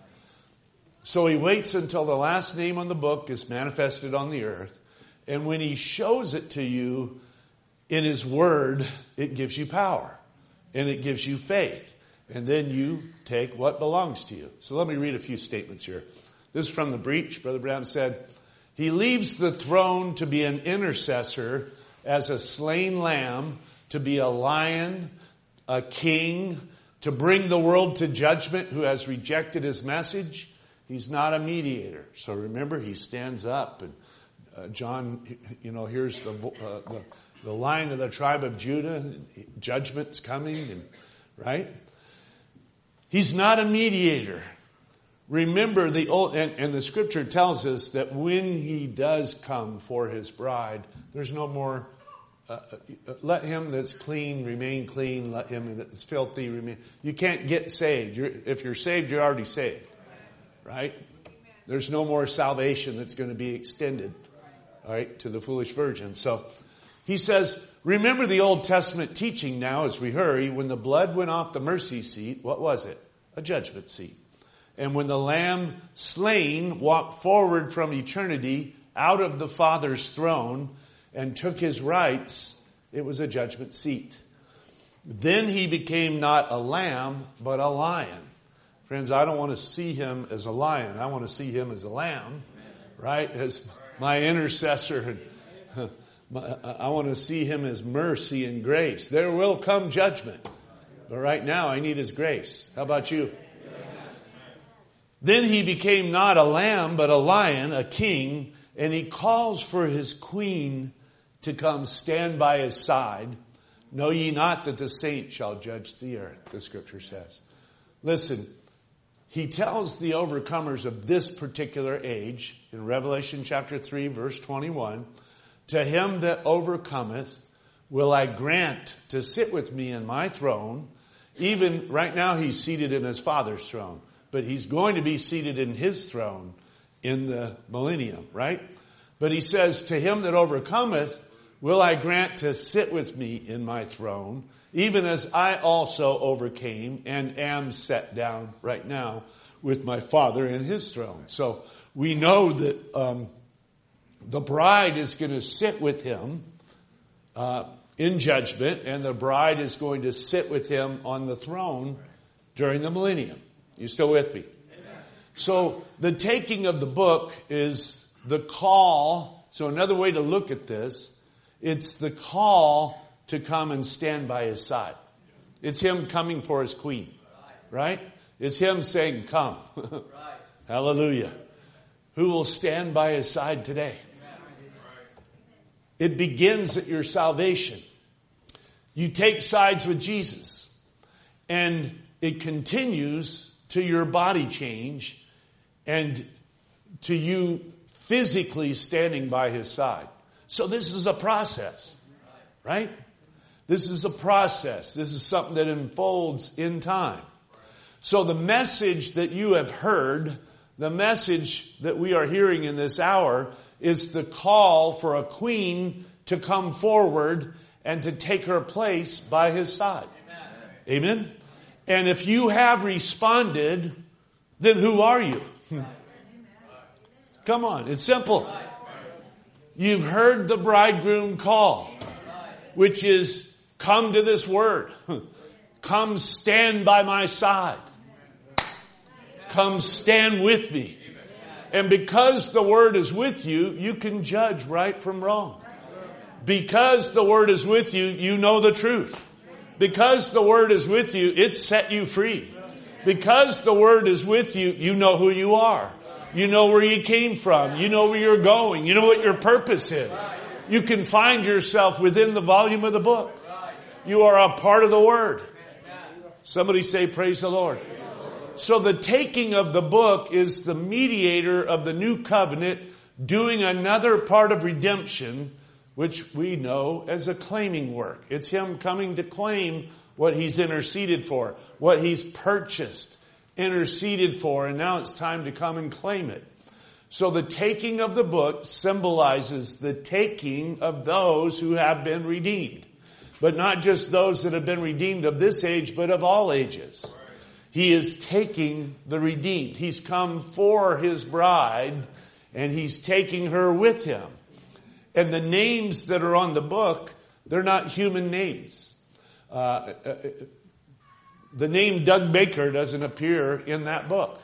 So he waits until the last name on the book is manifested on the earth. And when he shows it to you in his word, it gives you power and it gives you faith. And then you take what belongs to you. So let me read a few statements here. This is from the Breach. Brother Branham said, he leaves the throne to be an intercessor as a slain lamb, to be a lion, a king, to bring the world to judgment who has rejected his message. He's not a mediator. So remember, he stands up and uh, John, you know, here's the, uh, the the Lion of the tribe of Judah. Judgment's coming, and right? He's not a mediator. Remember the old, and, and the scripture tells us that when he does come for his bride, there's no more. Uh, let him that's clean remain clean. Let him that's filthy remain. You can't get saved. You're, if you're saved, you're already saved. Right? There's no more salvation that's going to be extended, all right, to the foolish virgin. So he says, remember the Old Testament teaching now as we hurry. When the blood went off the mercy seat, what was it? A judgment seat. And when the lamb slain walked forward from eternity out of the Father's throne and took his rights, it was a judgment seat. Then he became not a lamb, but a lion. Friends, I don't want to see him as a lion. I want to see him as a lamb, right? As my intercessor. I want to see him as mercy and grace. There will come judgment. But right now, I need his grace. How about you? Then he became not a lamb, but a lion, a king, and he calls for his queen to come stand by his side. Know ye not that the saints shall judge the earth, the scripture says. Listen, he tells the overcomers of this particular age, in Revelation chapter three, verse twenty-one, to him that overcometh will I grant to sit with me in my throne. Even right now he's seated in his Father's throne, but he's going to be seated in his throne in the millennium, right? But he says, to him that overcometh will I grant to sit with me in my throne, even as I also overcame and am set down right now with my Father in his throne. So we know that um, the bride is going to sit with him uh, in judgment, and the bride is going to sit with him on the throne during the millennium. You still with me? Amen. So the taking of the book is the call. So another way to look at this, it's the call to come and stand by his side. It's him coming for his queen, right? It's him saying, come. Hallelujah. Who will stand by his side today? It begins at your salvation. You take sides with Jesus, and it continues to your body change and to you physically standing by his side. So this is a process, right? This is a process. This is something that unfolds in time. So the message that you have heard, the message that we are hearing in this hour, is the call for a queen to come forward and to take her place by his side. Amen? Amen? And if you have responded, then who are you? Come on, it's simple. You've heard the bridegroom call, which is, come to this word. Come stand by my side. Come stand with me. And because the word is with you, you can judge right from wrong. Because the word is with you, you know the truth. Because the word is with you, it set you free. Because the word is with you, you know who you are. You know where you came from. You know where you're going. You know what your purpose is. You can find yourself within the volume of the book. You are a part of the word. Somebody say, praise the Lord. So the taking of the book is the mediator of the new covenant doing another part of redemption, which we know as a claiming work. It's him coming to claim what he's interceded for, what he's purchased, interceded for, and now it's time to come and claim it. So the taking of the book symbolizes the taking of those who have been redeemed. But not just those that have been redeemed of this age, but of all ages. He is taking the redeemed. He's come for his bride, and he's taking her with him. And the names that are on the book, they're not human names. Uh, the name Doug Baker doesn't appear in that book.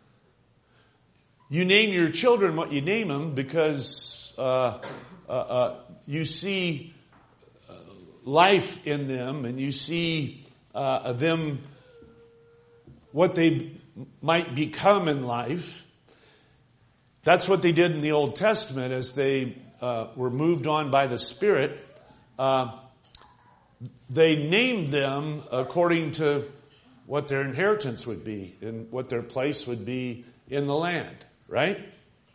You name your children what you name them because uh, uh, uh, you see life in them, and you see uh, them, what they might become in life. That's what they did in the Old Testament as they uh, were moved on by the Spirit. Uh, they named them according to what their inheritance would be and what their place would be in the land, right?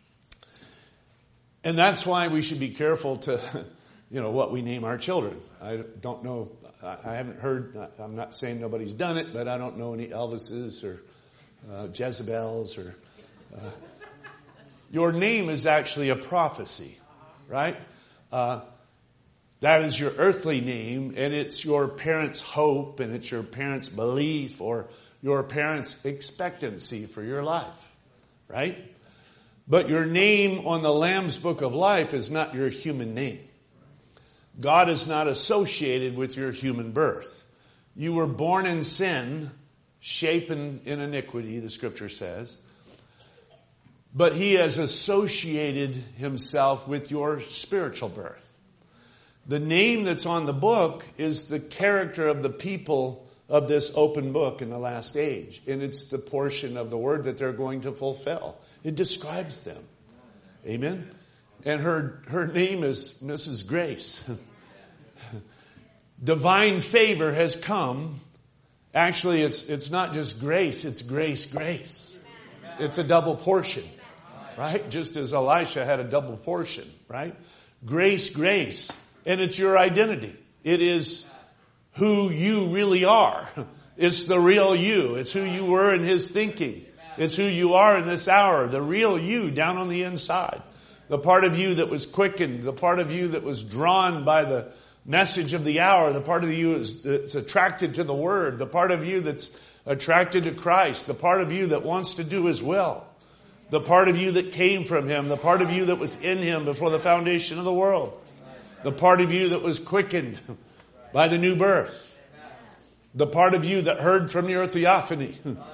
And that's why we should be careful to, you know, what we name our children. I don't know, I haven't heard, I'm not saying nobody's done it, but I don't know any Elvises or uh, Jezebels or... Uh, your name is actually a prophecy, right? Uh, that is your earthly name, and it's your parents' hope, and it's your parents' belief, or your parents' expectancy for your life, right? But your name on the Lamb's Book of Life is not your human name. God is not associated with your human birth. You were born in sin, shapen in iniquity, the scripture says. But he has associated himself with your spiritual birth. The name that's on the book is the character of the people of this open book in the last age. And it's the portion of the word that they're going to fulfill. It describes them. Amen? And her, her name is Missus Grace. Divine favor has come. Actually, it's, it's not just grace, it's grace, grace. It's a double portion. Right? Just as Elisha had a double portion, right? Grace, grace. And it's your identity. It is who you really are. It's the real you. It's who you were in his thinking. It's who you are in this hour. The real you down on the inside. The part of you that was quickened. The part of you that was drawn by the message of the hour. The part of you that's attracted to the word. The part of you that's attracted to Christ. The part of you that wants to do his will. The part of you that came from him. The part of you that was in him before the foundation of the world. The part of you that was quickened by the new birth. The part of you that heard from your theophany.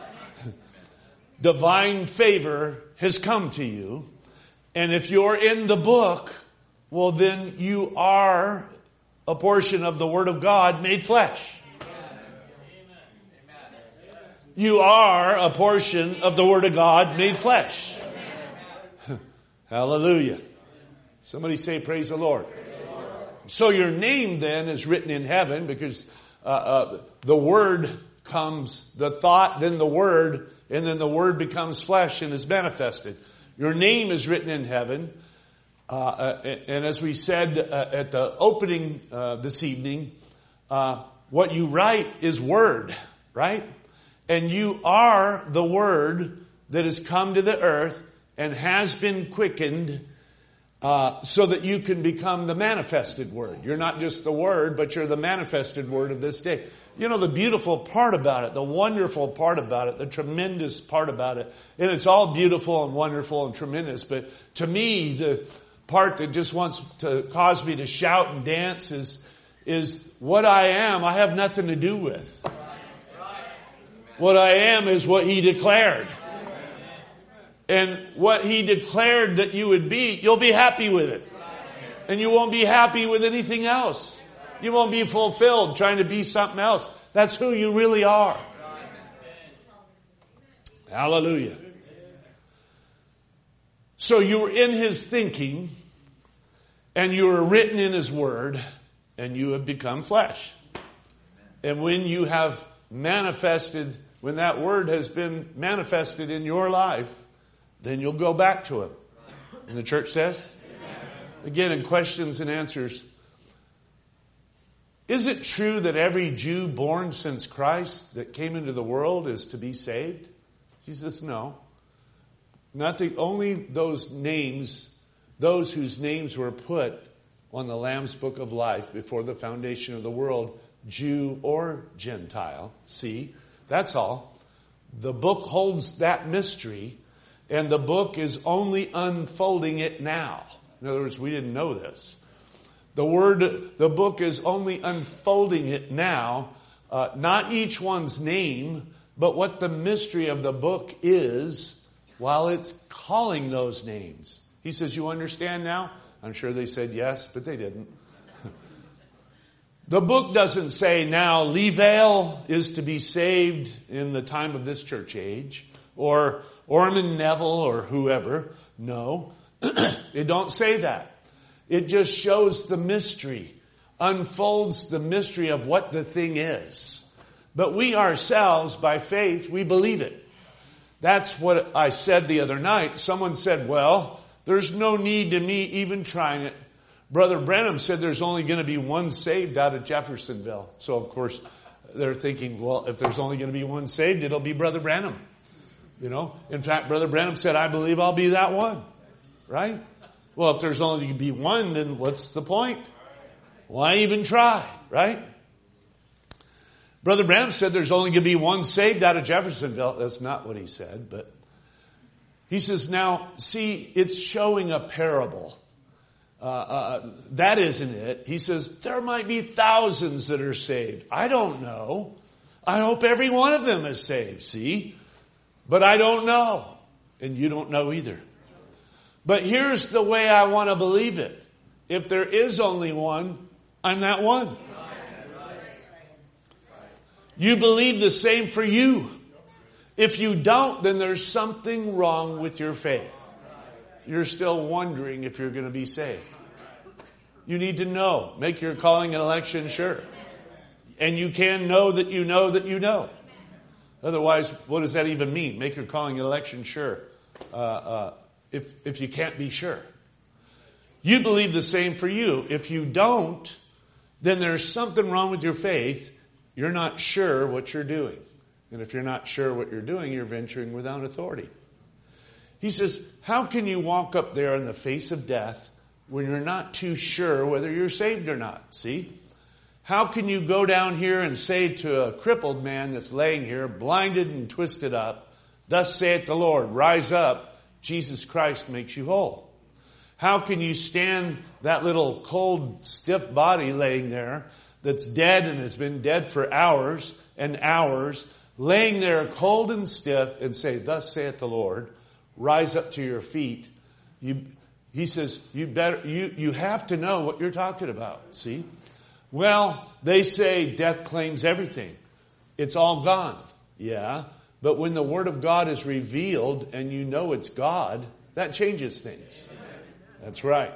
Divine favor has come to you. And if you're in the book, well then you are a portion of the Word of God made flesh. You are a portion of the Word of God made flesh. Hallelujah. Somebody say praise the Lord. So your name then is written in heaven because uh, uh, the Word comes, the thought, then the Word, and then the Word becomes flesh and is manifested. Your name is written in heaven. Uh, uh, and as we said uh, at the opening uh, this evening, uh, what you write is Word, right? And you are the Word that has come to the earth and has been quickened uh, so that you can become the manifested Word. You're not just the Word, but you're the manifested Word of this day. You know, the beautiful part about it, the wonderful part about it, the tremendous part about it, and it's all beautiful and wonderful and tremendous, but to me, the part that just wants to cause me to shout and dance is, is what I am, I have nothing to do with. What I am is what He declared. And what He declared that you would be, you'll be happy with it. And you won't be happy with anything else. You won't be fulfilled trying to be something else. That's who you really are. Hallelujah. So you were in His thinking, and you were written in His Word, and you have become flesh. And when you have manifested, when that Word has been manifested in your life, then you'll go back to Him. And the church says? Again, in questions and answers. Is it true that every Jew born since Christ that came into the world is to be saved? He says, no. Nothing, only those names, those whose names were put on the Lamb's Book of Life before the foundation of the world, Jew or Gentile. See, that's all. The book holds that mystery, and the book is only unfolding it now. In other words, we didn't know this. The word, the book is only unfolding it now, uh, not each one's name, but what the mystery of the book is while it's calling those names. He says, you understand now? I'm sure they said yes, but they didn't. The book doesn't say now Leavale is to be saved in the time of this church age, or Orman Neville or whoever. No, it don't say that. It just shows the mystery, unfolds the mystery of what the thing is. But we ourselves, by faith, we believe it. That's what I said the other night. Someone said, well, there's no need to me even trying it. Brother Branham said there's only going to be one saved out of Jeffersonville. So, of course, they're thinking, well, if there's only going to be one saved, it'll be Brother Branham. You know, in fact, Brother Branham said, I believe I'll be that one. Right? Well, if there's only going to be one, then what's the point? Why even try, right? Brother Branham said there's only going to be one saved out of Jeffersonville. That's not what he said, but he says, now, see, it's showing a parable. Uh, uh, that isn't it. He says, there might be thousands that are saved. I don't know. I hope every one of them is saved, see? But I don't know. And you don't know either. But here's the way I want to believe it. If there is only one, I'm that one. You believe the same for you. If you don't, then there's something wrong with your faith. You're still wondering if you're going to be saved. You need to know. Make your calling and election sure. And you can know that you know that you know. Otherwise, what does that even mean? Make your calling and election sure. Uh, uh, if, if you can't be sure. You believe the same for you. If you don't, then there's something wrong with your faith. You're not sure what you're doing. And if you're not sure what you're doing, you're venturing without authority. He says, how can you walk up there in the face of death when you're not too sure whether you're saved or not? See? How can you go down here and say to a crippled man that's laying here, blinded and twisted up, thus saith the Lord, rise up, Jesus Christ makes you whole? How can you stand that little cold, stiff body laying there that's dead and has been dead for hours and hours, laying there cold and stiff, and say, thus saith the Lord, rise up to your feet? You, he says, you better, you, you have to know what you're talking about. See? Well, they say death claims everything. It's all gone. Yeah. But when the Word of God is revealed and you know it's God, that changes things. That's right.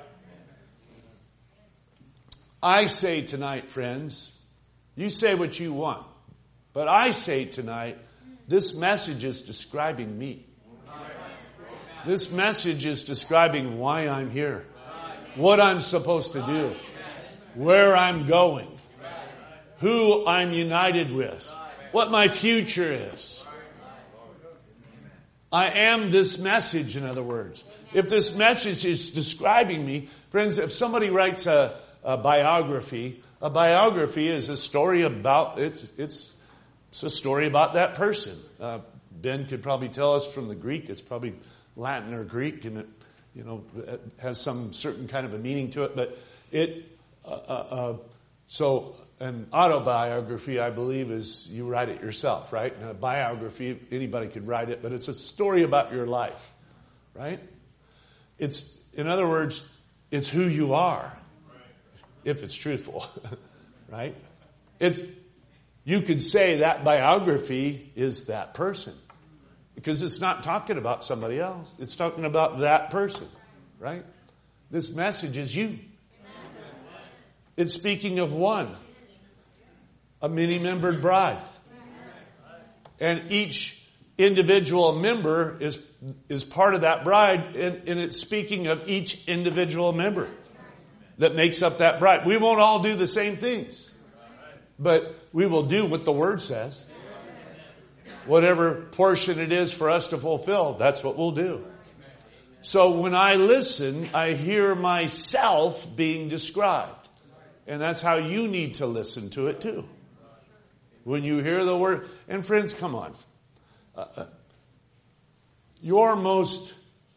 I say tonight, friends, you say what you want. But I say tonight, this message is describing me. This message is describing why I'm here. What I'm supposed to do. Where I'm going. Who I'm united with. What my future is. I am this message, in other words. If this message is describing me, friends, if somebody writes a, a biography, a biography is a story about, it's, it's, it's a story about that person. Uh, Ben could probably tell us from the Greek, it's probably Latin or Greek, and it, you know, it has some certain kind of a meaning to it, but it, uh, uh, uh, so an autobiography, I believe, is you write it yourself, right? And a biography, anybody could write it, but it's a story about your life, right? It's, in other words, it's who you are, if it's truthful, right? It's, you could say that biography is that person, because it's not talking about somebody else. It's talking about that person, right? This message is you. It's speaking of one, a many-membered bride. And each individual member is is part of that bride, and, and it's speaking of each individual member that makes up that bride. We won't all do the same things, but we will do what the Word says. Whatever portion it is for us to fulfill, that's what we'll do. So when I listen, I hear myself being described. And that's how you need to listen to it too. When you hear the word, and friends, come on. Uh, uh, your most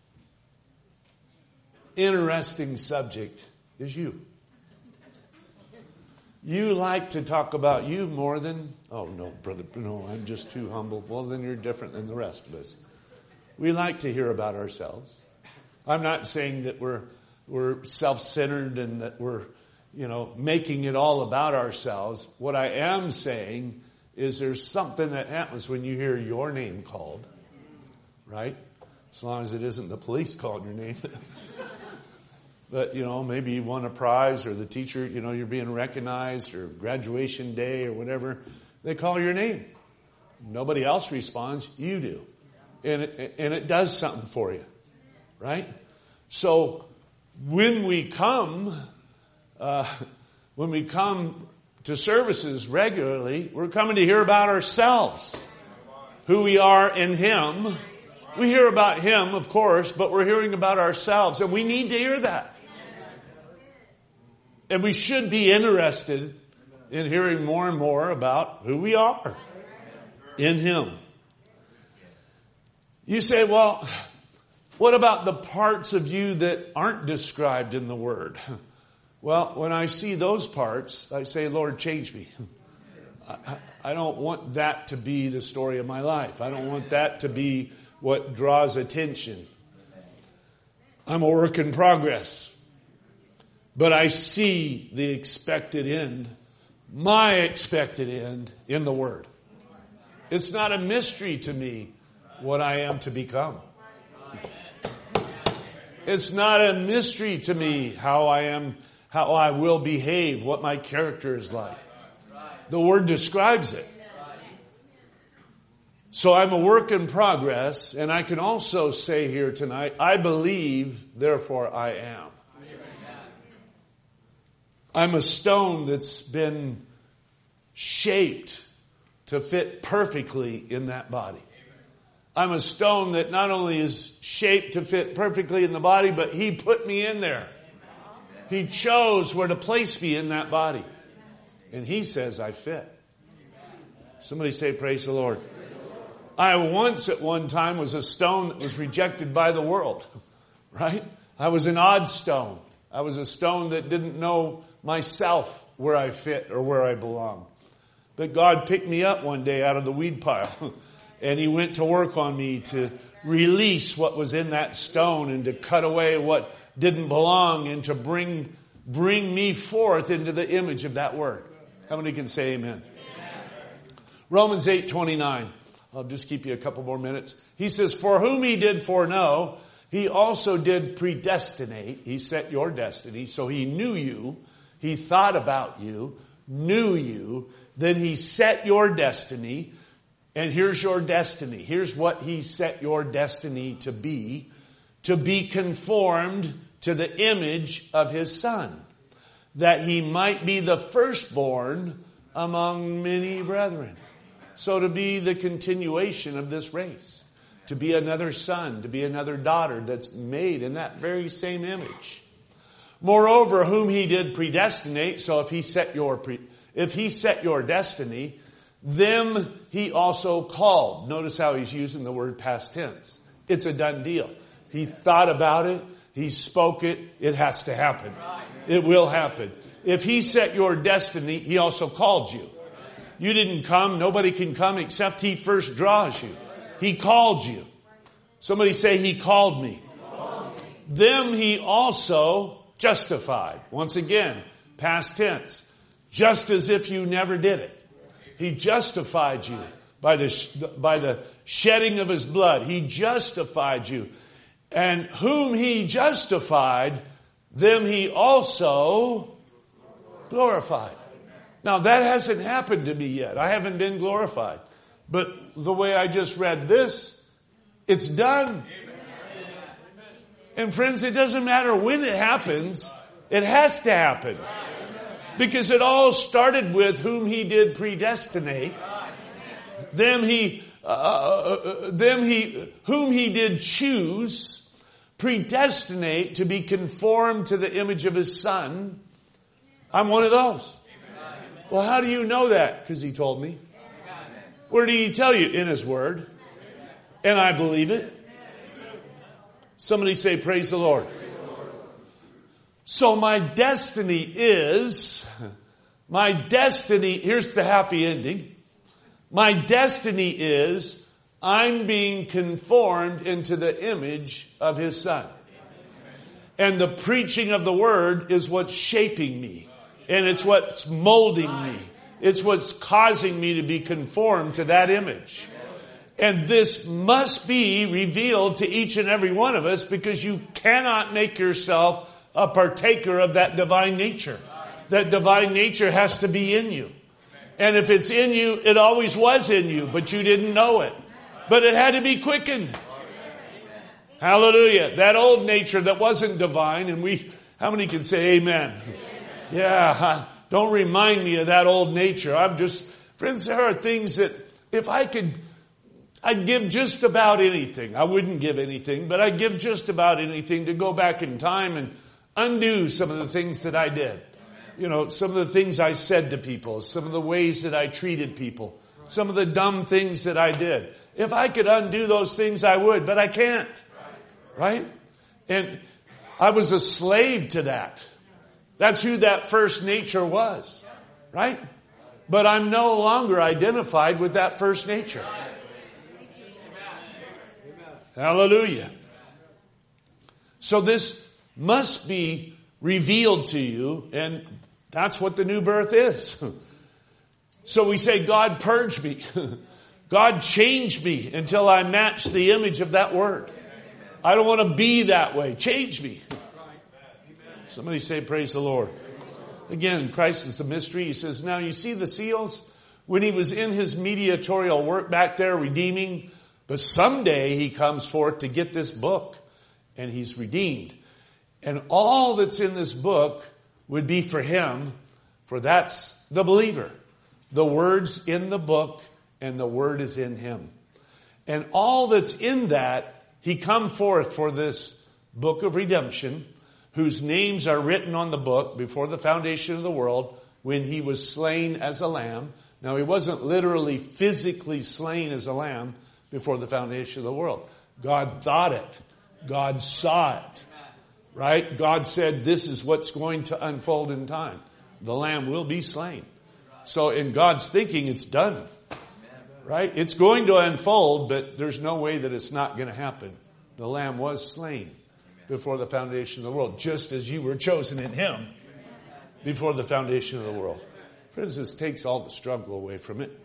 interesting subject is you. You like to talk about you more than, oh no, brother, no, I'm just too humble. Well, then you're different than the rest of us. We like to hear about ourselves. I'm not saying that we're we're self-centered and that we're, you know, making it all about ourselves. What I am saying is there's something that happens when you hear your name called, right? As long as it isn't the police calling your name. But, you know, maybe you won a prize, or the teacher, you know, you're being recognized, or graduation day or whatever. They call your name. Nobody else responds. You do. And it, and it does something for you, right? So when we come, uh, when we come to services regularly, we're coming to hear about ourselves, who we are in Him. We hear about Him, of course, but we're hearing about ourselves, and we need to hear that. And we should be interested in hearing more and more about who we are in Him. You say, well, what about the parts of you that aren't described in the Word? Well, when I see those parts, I say, Lord, change me. I, I don't want that to be the story of my life. I don't want that to be what draws attention. I'm a work in progress. But I see the expected end, my expected end, in the Word. It's not a mystery to me what I am to become. It's not a mystery to me how I am, how I will behave, what my character is like. The Word describes it. So I'm a work in progress, and I can also say here tonight, I believe, therefore I am. I'm a stone that's been shaped to fit perfectly in that body. I'm a stone that not only is shaped to fit perfectly in the body, but He put me in there. He chose where to place me in that body. And He says I fit. Somebody say, praise the Lord. I once at one time was a stone that was rejected by the world. Right? I was an odd stone. I was a stone that didn't know myself where I fit or where I belong. But God picked me up one day out of the weed pile. And He went to work on me to release what was in that stone and to cut away what didn't belong and to bring bring me forth into the image of that Word. How many can say amen? Amen. Romans eight twenty-nine. I'll just keep you a couple more minutes. He says, for whom He did foreknow, He also did predestinate. He set your destiny. So He knew you. He thought about you, knew you. Then He set your destiny. And here's your destiny. Here's what He set your destiny to be. To be conformed to the image of His Son. That He might be the firstborn among many brethren. So to be the continuation of this race. to be another son, to be another daughter that's made in that very same image. Moreover, whom he did predestinate, so if he set your pre, if he set your destiny, them he also called. Notice how he's using the word past tense. It's a done deal. He thought about it. He spoke it. It has to happen. It will happen. If he set your destiny, he also called you. You didn't come. Nobody can come except he first draws you. He called you. Somebody say, he called me. Them he also justified. Once again, past tense. Just as if you never did it. He justified you by the, by the shedding of his blood. He justified you. And whom he justified, them he also glorified. Now that hasn't happened to me yet. I haven't been glorified. But the way I just read this, it's done. And friends, it doesn't matter when it happens. It has to happen. Because it all started with whom he did predestinate. Them he, uh, uh, them he, whom he did choose, predestinate to be conformed to the image of his son. I'm one of those. Well, how do you know that? Because he told me. Where did he tell you? In his word. And I believe it. Somebody say, praise the Lord. So my destiny is, my destiny, here's the happy ending. My destiny is, I'm being conformed into the image of his son. And the preaching of the word is what's shaping me. And it's what's molding me. It's what's causing me to be conformed to that image. And this must be revealed to each and every one of us, because you cannot make yourself a partaker of that divine nature. That divine nature has to be in you. And if it's in you, it always was in you, but you didn't know it. But it had to be quickened. Hallelujah. That old nature that wasn't divine, and we, how many can say amen? Yeah, don't remind me of that old nature. I'm just, friends, there are things that if I could, I'd give just about anything. I wouldn't give anything, but I'd give just about anything to go back in time and undo some of the things that I did. You know, some of the things I said to people, some of the ways that I treated people, some of the dumb things that I did. If I could undo those things, I would, but I can't. Right? And I was a slave to that. That's who that first nature was. Right? But I'm no longer identified with that first nature. Hallelujah. So this must be revealed to you, and that's what the new birth is. So we say, God purged me. God changed me until I match the image of that word. I don't want to be that way. Change me. Somebody say, praise the Lord. Again, Christ is the mystery. He says, now you see the seals? When he was in his mediatorial work back there redeeming, but someday he comes forth to get this book, and he's redeemed. And all that's in this book would be for him, for that's the believer. The word's in the book, and the word is in him. And all that's in that, he come forth for this book of redemption, whose names are written on the book before the foundation of the world, when he was slain as a lamb. Now, he wasn't literally physically slain as a lamb before the foundation of the world. God thought it. God saw it. Right? God said this is what's going to unfold in time. The lamb will be slain. So in God's thinking, it's done. Right? It's going to unfold, but there's no way that it's not going to happen. The lamb was slain before the foundation of the world, just as you were chosen in him before the foundation of the world. Friends, this takes all the struggle away from it.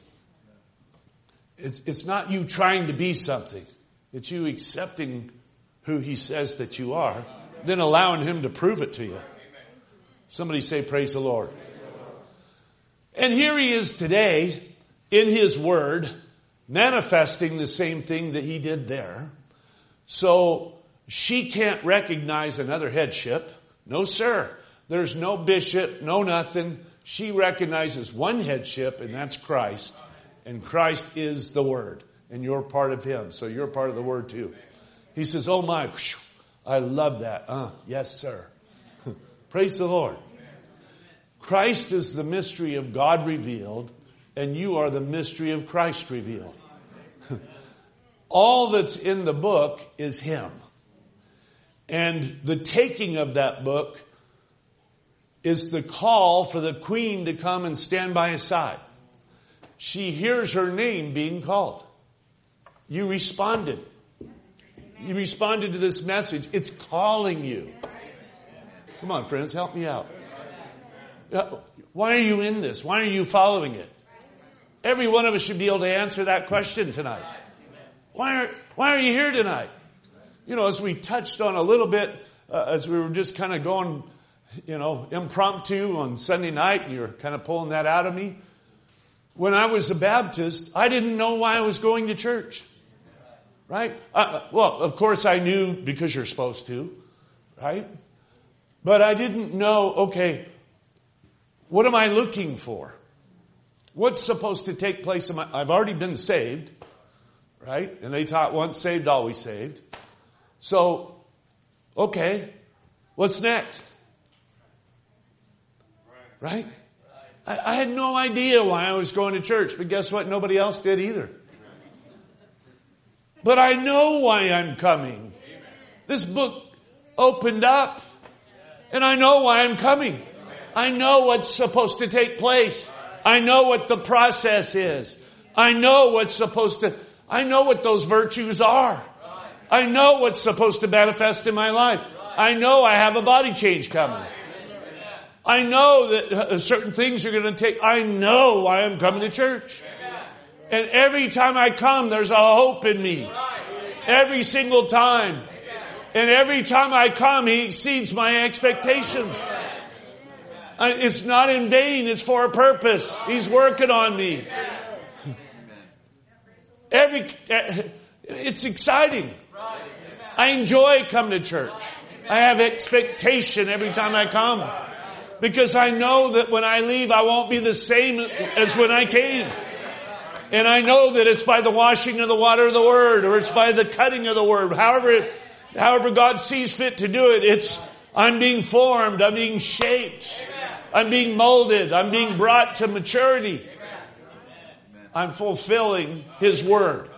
It's, it's not you trying to be something. It's you accepting who he says that you are, then allowing him to prove it to you. Somebody say, praise the Lord. And here he is today in his word, manifesting the same thing that he did there. So she can't recognize another headship. No, sir. There's no bishop, no nothing. She recognizes one headship, and that's Christ. And Christ is the word. and you're part of him. So you're part of the Word too. He says, oh my, whew, I love that. Uh, yes, sir. Praise the Lord. Christ is the mystery of God revealed, and you are the mystery of Christ revealed. All that's in the book is him. And the taking of that book is the call for the queen to come and stand by his side. She hears her name being called. You responded. You responded to this message. It's calling you. Come on, friends, help me out. Why are you in this? Why are you following it? Every one of us should be able to answer that question tonight. Why are, why are you here tonight? You know, as we touched on a little bit, uh, as we were just kind of going, you know, impromptu on Sunday night, and you were kind of pulling that out of me. When I was a Baptist, I didn't know why I was going to church. Right? Uh, well, of course I knew because you're supposed to. Right? But I didn't know, okay, what am I looking for? What's supposed to take place in my... I've already been saved. Right? And they taught once saved, always saved. So, okay, what's next? Right? I, I had no idea why I was going to church, but guess what? Nobody else did either. But I know why I'm coming. This book opened up, and I know why I'm coming. I know what's supposed to take place. I know what the process is. I know what's supposed to... I know what those virtues are. I know what's supposed to manifest in my life. I know I have a body change coming. I know that certain things are going to take. I know why I'm coming to church. And every time I come, there's a hope in me. Every single time. And every time I come, he exceeds my expectations. It's not in vain. It's for a purpose. He's working on me. Every, it's exciting. I enjoy coming to church. I have expectation every time I come. Because I know that when I leave, I won't be the same as when I came. And I know that it's by the washing of the water of the Word, or it's by the cutting of the Word. However, however God sees fit to do it, it's, I'm being formed, I'm being shaped, I'm being molded, I'm being brought to maturity. I'm fulfilling His Word.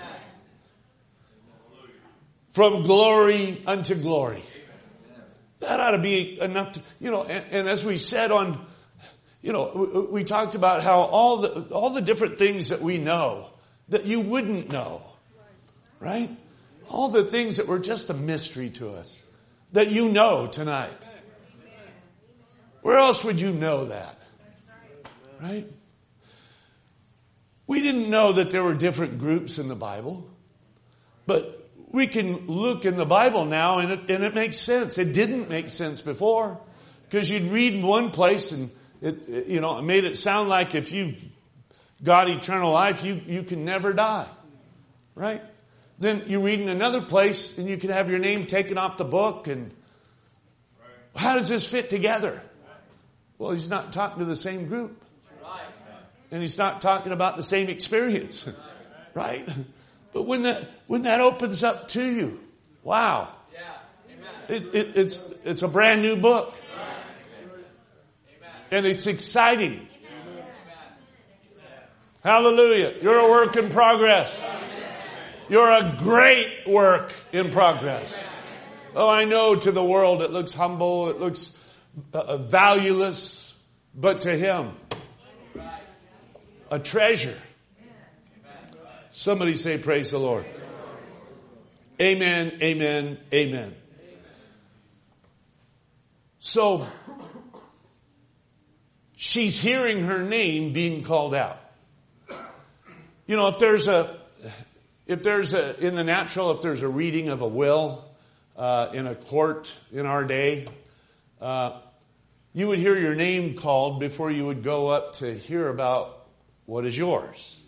From glory unto glory. That ought to be enough to, you know, and, and as we said on, you know, we, we talked about how all the, all the different things that we know that you wouldn't know. Right? All the things that were just a mystery to us that you know tonight. Where else would you know that? Right? We didn't know that there were different groups in the Bible, but we can look in the Bible now and it, and it makes sense. It didn't make sense before because you'd read in one place and it, it, you know, it made it sound like if you got eternal life, you, you can never die. Right? Then you read in another place and you can have your name taken off the book and how does this fit together? Well, he's not talking to the same group. And he's not talking about the same experience. Right? But when that, when that opens up to you, wow. It, it, it's, it's a brand new book. And it's exciting. Hallelujah. You're a work in progress. You're a great work in progress. Oh, I know to the world it looks humble, it looks uh, valueless, but to Him, a treasure. Somebody say praise the Lord. Amen, amen, amen. So, she's hearing her name being called out. You know, if there's a, if there's a, in the natural, if there's a reading of a will uh, in a court in our day, uh, you would hear your name called before you would go up to hear about what is yours.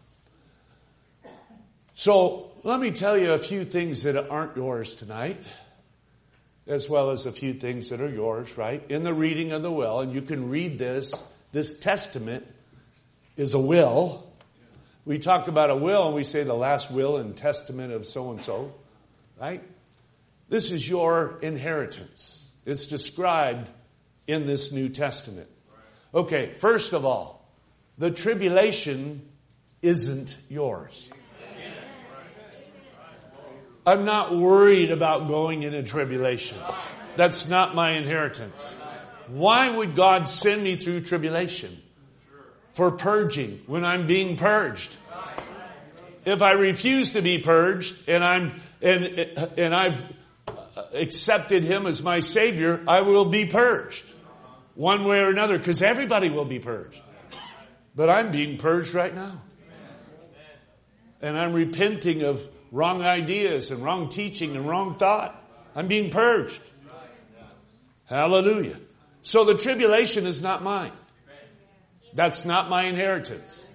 So let me tell you a few things that aren't yours tonight, as well as a few things that are yours, right? In the reading of the will, and you can read this, this testament is a will We talk about a will and we say the last will and testament of so-and-so, right? This is your inheritance. It's described in this New Testament. Okay, first of all, the tribulation isn't yours. I'm not worried about going into tribulation. That's not my inheritance. Why would God send me through tribulation? For purging, when I'm being purged. If I refuse to be purged and I'm and and I've accepted Him as my Savior, I will be purged. One way or another, because everybody will be purged. But I'm being purged right now. And I'm repenting of wrong ideas and wrong teaching and wrong thought. I'm being purged. Hallelujah. So the tribulation is not mine. That's not my inheritance.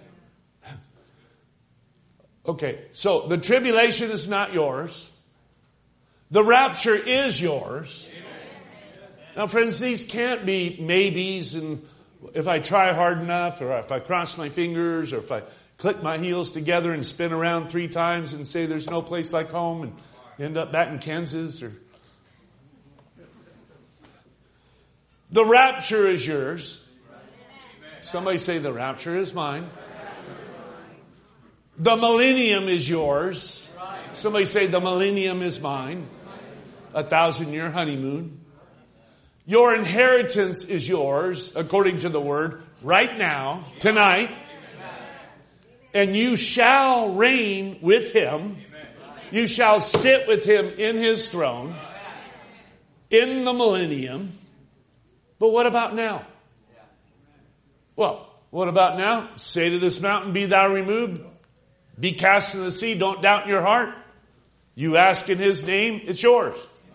Okay, so the tribulation is not yours. The rapture is yours. Now, friends, these can't be maybes and if I try hard enough or if I cross my fingers or if I click my heels together and spin around three times and say there's no place like home and end up back in Kansas. Or the rapture is yours. Somebody say the rapture is mine. The millennium is yours. Somebody say the millennium is mine. A thousand year honeymoon. Your inheritance is yours, according to the word, right now, tonight. And you shall reign with Him. You shall sit with Him in His throne in the millennium. But what about now? Well, what about now? Say to this mountain, be thou removed. Be cast in the sea. Don't doubt in your heart. You ask in His name, it's yours.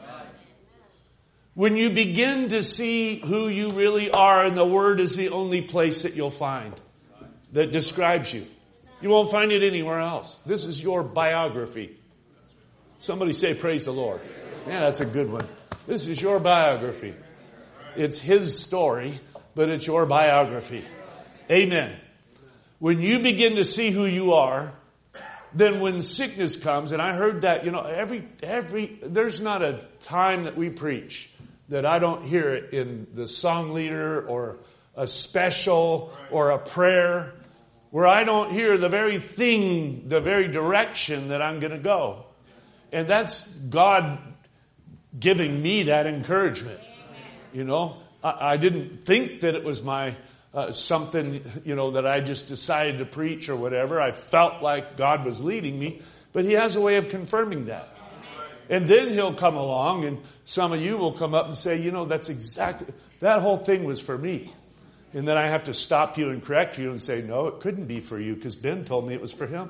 When you begin to see who you really are, and the Word is the only place that you'll find that describes you. You won't find it anywhere else. This is your biography. Somebody say, praise the Lord. Yeah, that's a good one. This is your biography. It's His story, but it's your biography. Amen. When you begin to see who you are, then when sickness comes, and I heard that, you know, every, every, there's not a time that we preach that I don't hear it in the song leader or a special or a prayer where I don't hear the very thing, the very direction that I'm going to go. And that's God giving me that encouragement. You know, I, I didn't think that it was my uh, something, you know, that I just decided to preach or whatever. I felt like God was leading me, but He has a way of confirming that. And then He'll come along and some of you will come up and say, you know, that's exactly, that whole thing was for me. And then I have to stop you and correct you and say, no, it couldn't be for you because Ben told me it was for him.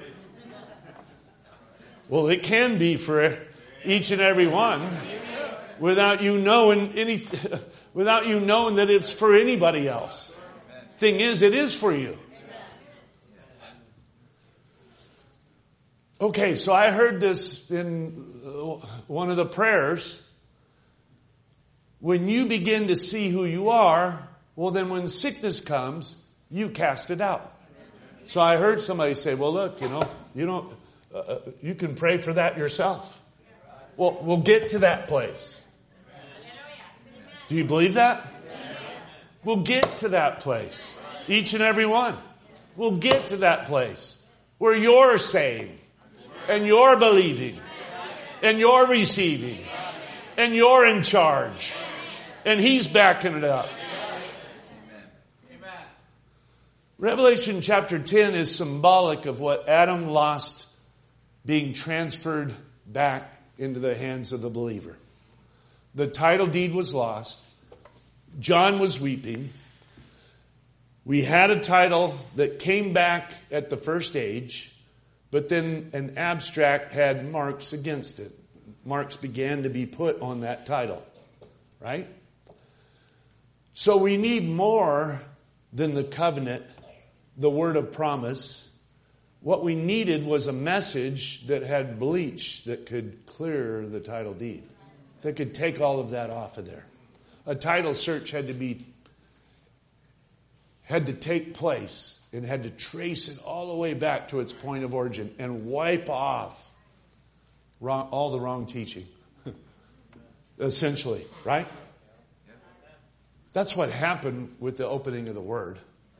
Well, it can be for each and every one without you knowing any, without you knowing that it's for anybody else. Thing is, it is for you. Okay, so I heard this in one of the prayers. When you begin to see who you are, well, then when sickness comes, you cast it out. So I heard somebody say, well, look, you know, you don't, uh, you can pray for that yourself. Well, we'll get to that place. Do you believe that? We'll get to that place. Each and every one. We'll get to that place where you're saved and you're believing and you're receiving and you're in charge and He's backing it up. Revelation chapter ten is symbolic of what Adam lost being transferred back into the hands of the believer. The title deed was lost. John was weeping. We had a title that came back at the first age, but then an abstract had marks against it. Marks began to be put on that title, right? So we need more than the covenant, the word of promise. What we needed was a message that had bleach that could clear the title deed, that could take all of that off of there. A title search had to be had to take place and had to trace it all the way back to its point of origin and wipe off wrong, all the wrong teaching. Essentially, right? That's what happened with the opening of the Word.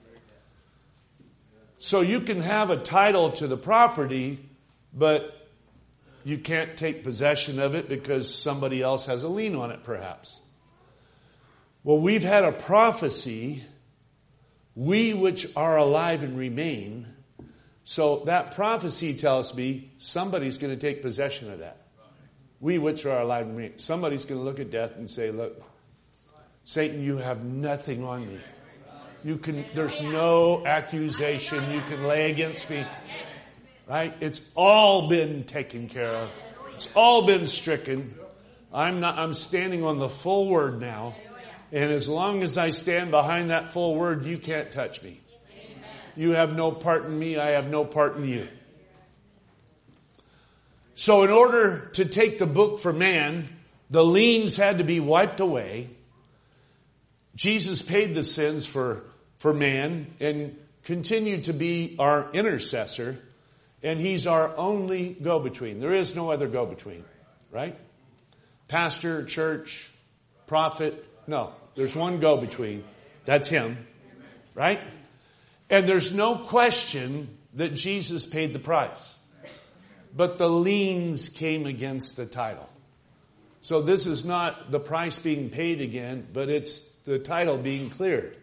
So you can have a title to the property, but you can't take possession of it because somebody else has a lien on it, perhaps. Well, we've had a prophecy, we which are alive and remain. So that prophecy tells me somebody's going to take possession of that. We which are alive and remain. Somebody's going to look at death and say, look, Satan, you have nothing on me. You can, there's no accusation you can lay against me. Right? It's all been taken care of. It's all been stricken. I'm not, I'm standing on the full word now. And as long as I stand behind that full word, you can't touch me. You have no part in me. I have no part in you. So in order to take the book for man, the liens had to be wiped away. Jesus paid the sins for, for man and continued to be our intercessor. And he's our only go-between. There is no other go-between, right? Pastor, church, prophet, no. There's one go-between. That's him, right? And there's no question that Jesus paid the price. But the liens came against the title. So this is not the price being paid again, but it's the title being cleared.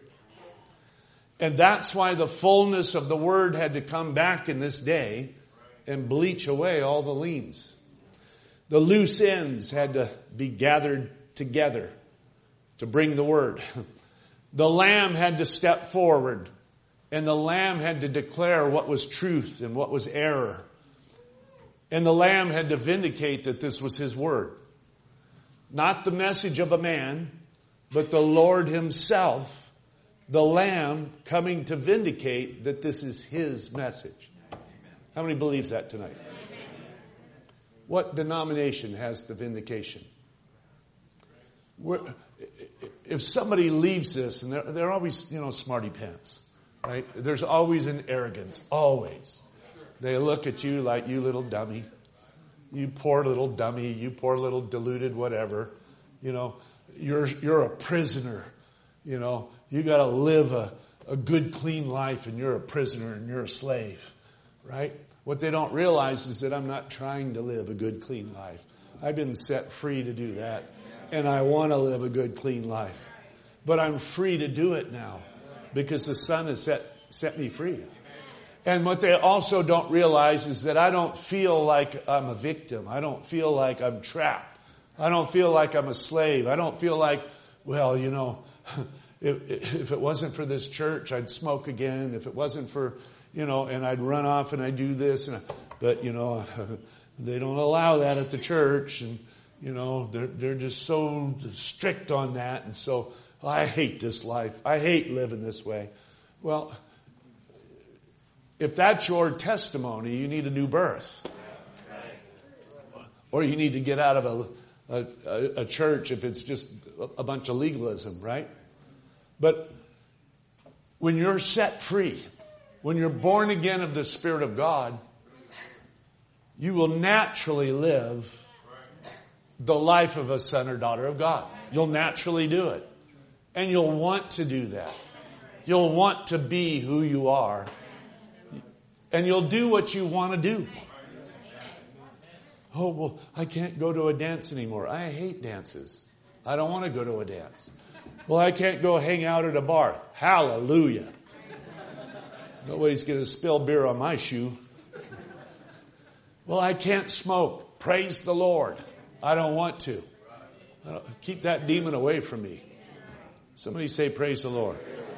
And that's why the fullness of the word had to come back in this day and bleach away all the liens. The loose ends had to be gathered together to bring the word. The Lamb had to step forward, and the Lamb had to declare what was truth and what was error. And the Lamb had to vindicate that this was his word. Not the message of a man, but the Lord himself, the Lamb, coming to vindicate that this is his message. How many believes that tonight? What denomination has the vindication? We're, if somebody leaves this, and they're, they're always, you know, smarty pants, right? There's always an arrogance, always. They look at you like, you little dummy. You poor little dummy. You poor little deluded whatever. You know, you're you're a prisoner. You know, you got to live a, a good, clean life, and you're a prisoner and you're a slave, right? What they don't realize is that I'm not trying to live a good, clean life. I've been set free to do that. And I want to live a good, clean life. But I'm free to do it now because the Son has set, set me free. And what they also don't realize is that I don't feel like I'm a victim. I don't feel like I'm trapped. I don't feel like I'm a slave. I don't feel like, well, you know, if, if it wasn't for this church, I'd smoke again. If it wasn't for, you know, and I'd run off and I'd do this. And I, but, you know, they don't allow that at the church. And, you know, they're, they're just so strict on that. And so I hate this life. I hate living this way. Well, if that's your testimony, you need a new birth. Or you need to get out of a, a, a church if it's just a bunch of legalism, right? But when you're set free, when you're born again of the Spirit of God, you will naturally live the life of a son or daughter of God. You'll naturally do it. And you'll want to do that. You'll want to be who you are. And you'll do what you want to do. Oh, well, I can't go to a dance anymore. I hate dances. I don't want to go to a dance. Well, I can't go hang out at a bar. Hallelujah. Nobody's going to spill beer on my shoe. Well, I can't smoke. Praise the Lord. I don't want to. I don't, keep that demon away from me. Somebody say, praise the Lord.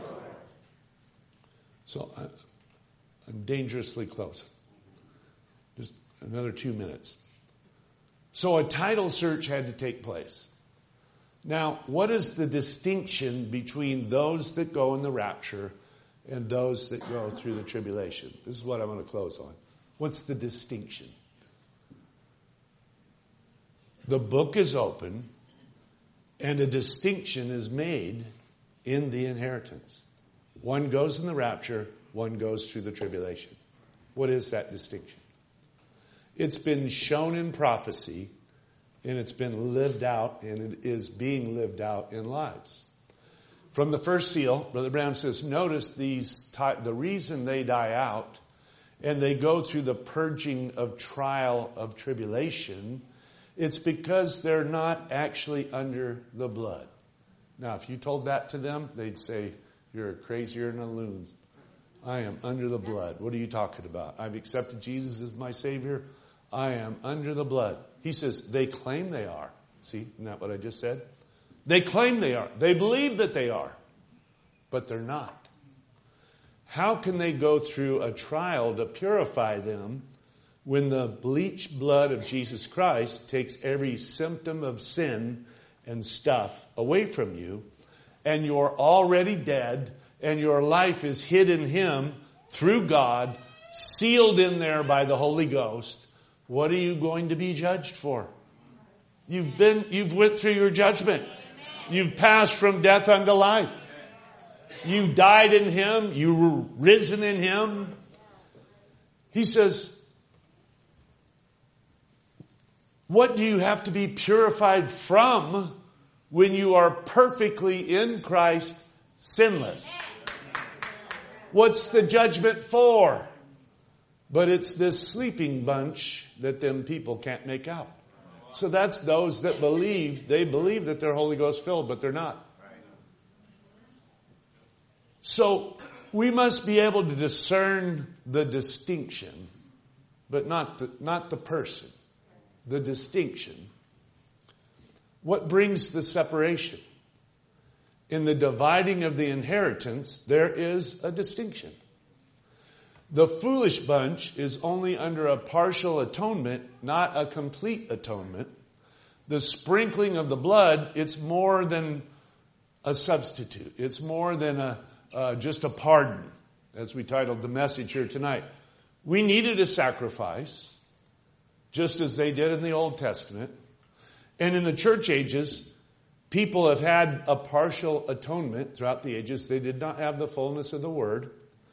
So I, I'm dangerously close. Just another two minutes. So a title search had to take place. Now, what is the distinction between those that go in the rapture and those that go through the tribulation? This is what I'm going to close on. What's the distinction? The book is open and a distinction is made in the inheritance. One goes in the rapture, one goes through the tribulation. What is that distinction? It's been shown in prophecy, and it's been lived out, and it is being lived out in lives. From the first seal, Brother Branham says, notice these ty- the reason they die out, and they go through the purging of trial of tribulation, it's because they're not actually under the blood. Now, if you told that to them, they'd say, you're crazier than a loon. I am under the blood. What are you talking about? I've accepted Jesus as my Savior. I am under the blood. He says, they claim they are. See, isn't that what I just said? They claim they are. They believe that they are. But they're not. How can they go through a trial to purify them when the bleached blood of Jesus Christ takes every symptom of sin and stuff away from you, and you're already dead, and your life is hid in Him through God, sealed in there by the Holy Ghost? What are you going to be judged for? You've been, you've went through your judgment. You've passed from death unto life. You died in Him. You were risen in Him. He says, what do you have to be purified from when you are perfectly in Christ, sinless? What's the judgment for? But it's this sleeping bunch that them people can't make out. So that's those that believe, they believe that they're Holy Ghost filled, but they're not. So we must be able to discern the distinction, but not the, not the person. The distinction. What brings the separation? In the dividing of the inheritance, there is a distinction. The foolish bunch is only under a partial atonement, not a complete atonement. The sprinkling of the blood, it's more than a substitute. It's more than a uh, just a pardon, as we titled the message here tonight. We needed a sacrifice, just as they did in the Old Testament. And in the church ages, people have had a partial atonement throughout the ages. They did not have the fullness of the Word.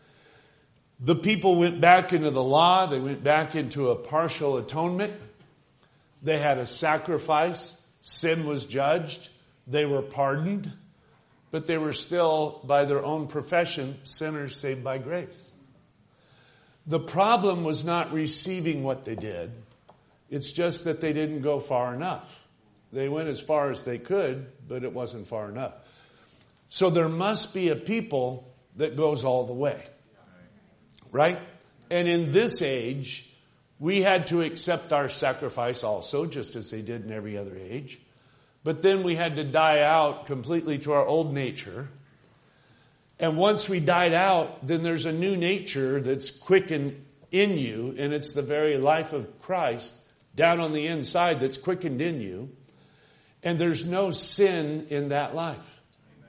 The people went back into the law. They went back into a partial atonement. They had a sacrifice. Sin was judged. They were pardoned. But they were still, by their own profession, sinners saved by grace. The problem was not receiving what they did. It's just that they didn't go far enough. They went as far as they could, but it wasn't far enough. So there must be a people that goes all the way. Right? And in this age, we had to accept our sacrifice also, just as they did in every other age. But then we had to die out completely to our old nature. And once we died out, then there's a new nature that's quickened in you, and it's the very life of Christ down on the inside that's quickened in you. And there's no sin in that life.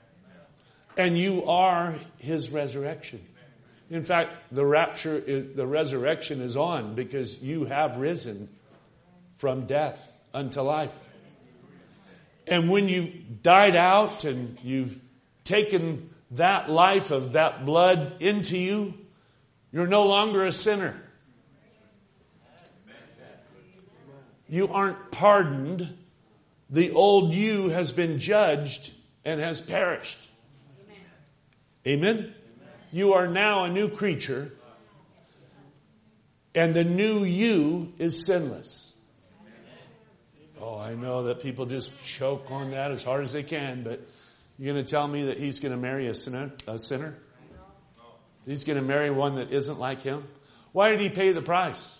And you are His resurrection. In fact, the rapture, is, the resurrection is on because you have risen from death unto life. And when you've died out and you've taken that life of that blood into you, you're no longer a sinner. You aren't pardoned. The old you has been judged and has perished. Amen? Amen? You are now a new creature, and the new you is sinless. Oh, I know that people just choke on that as hard as they can, but you're going to tell me that he's going to marry a sinner? A sinner? He's going to marry one that isn't like him? Why did he pay the price?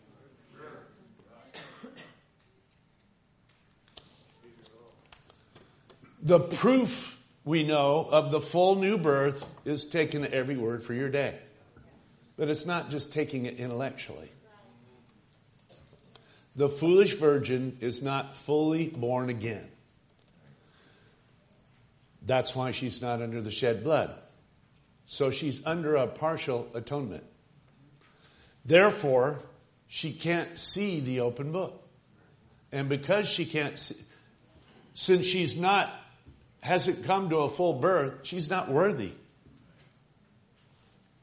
The proof we know of the full new birth is taking every word for your day. But it's not just taking it intellectually. The foolish virgin is not fully born again. That's why she's not under the shed blood. So she's under a partial atonement. Therefore, she can't see the open book. And because she can't see, since she's not, hasn't come to a full birth, she's not worthy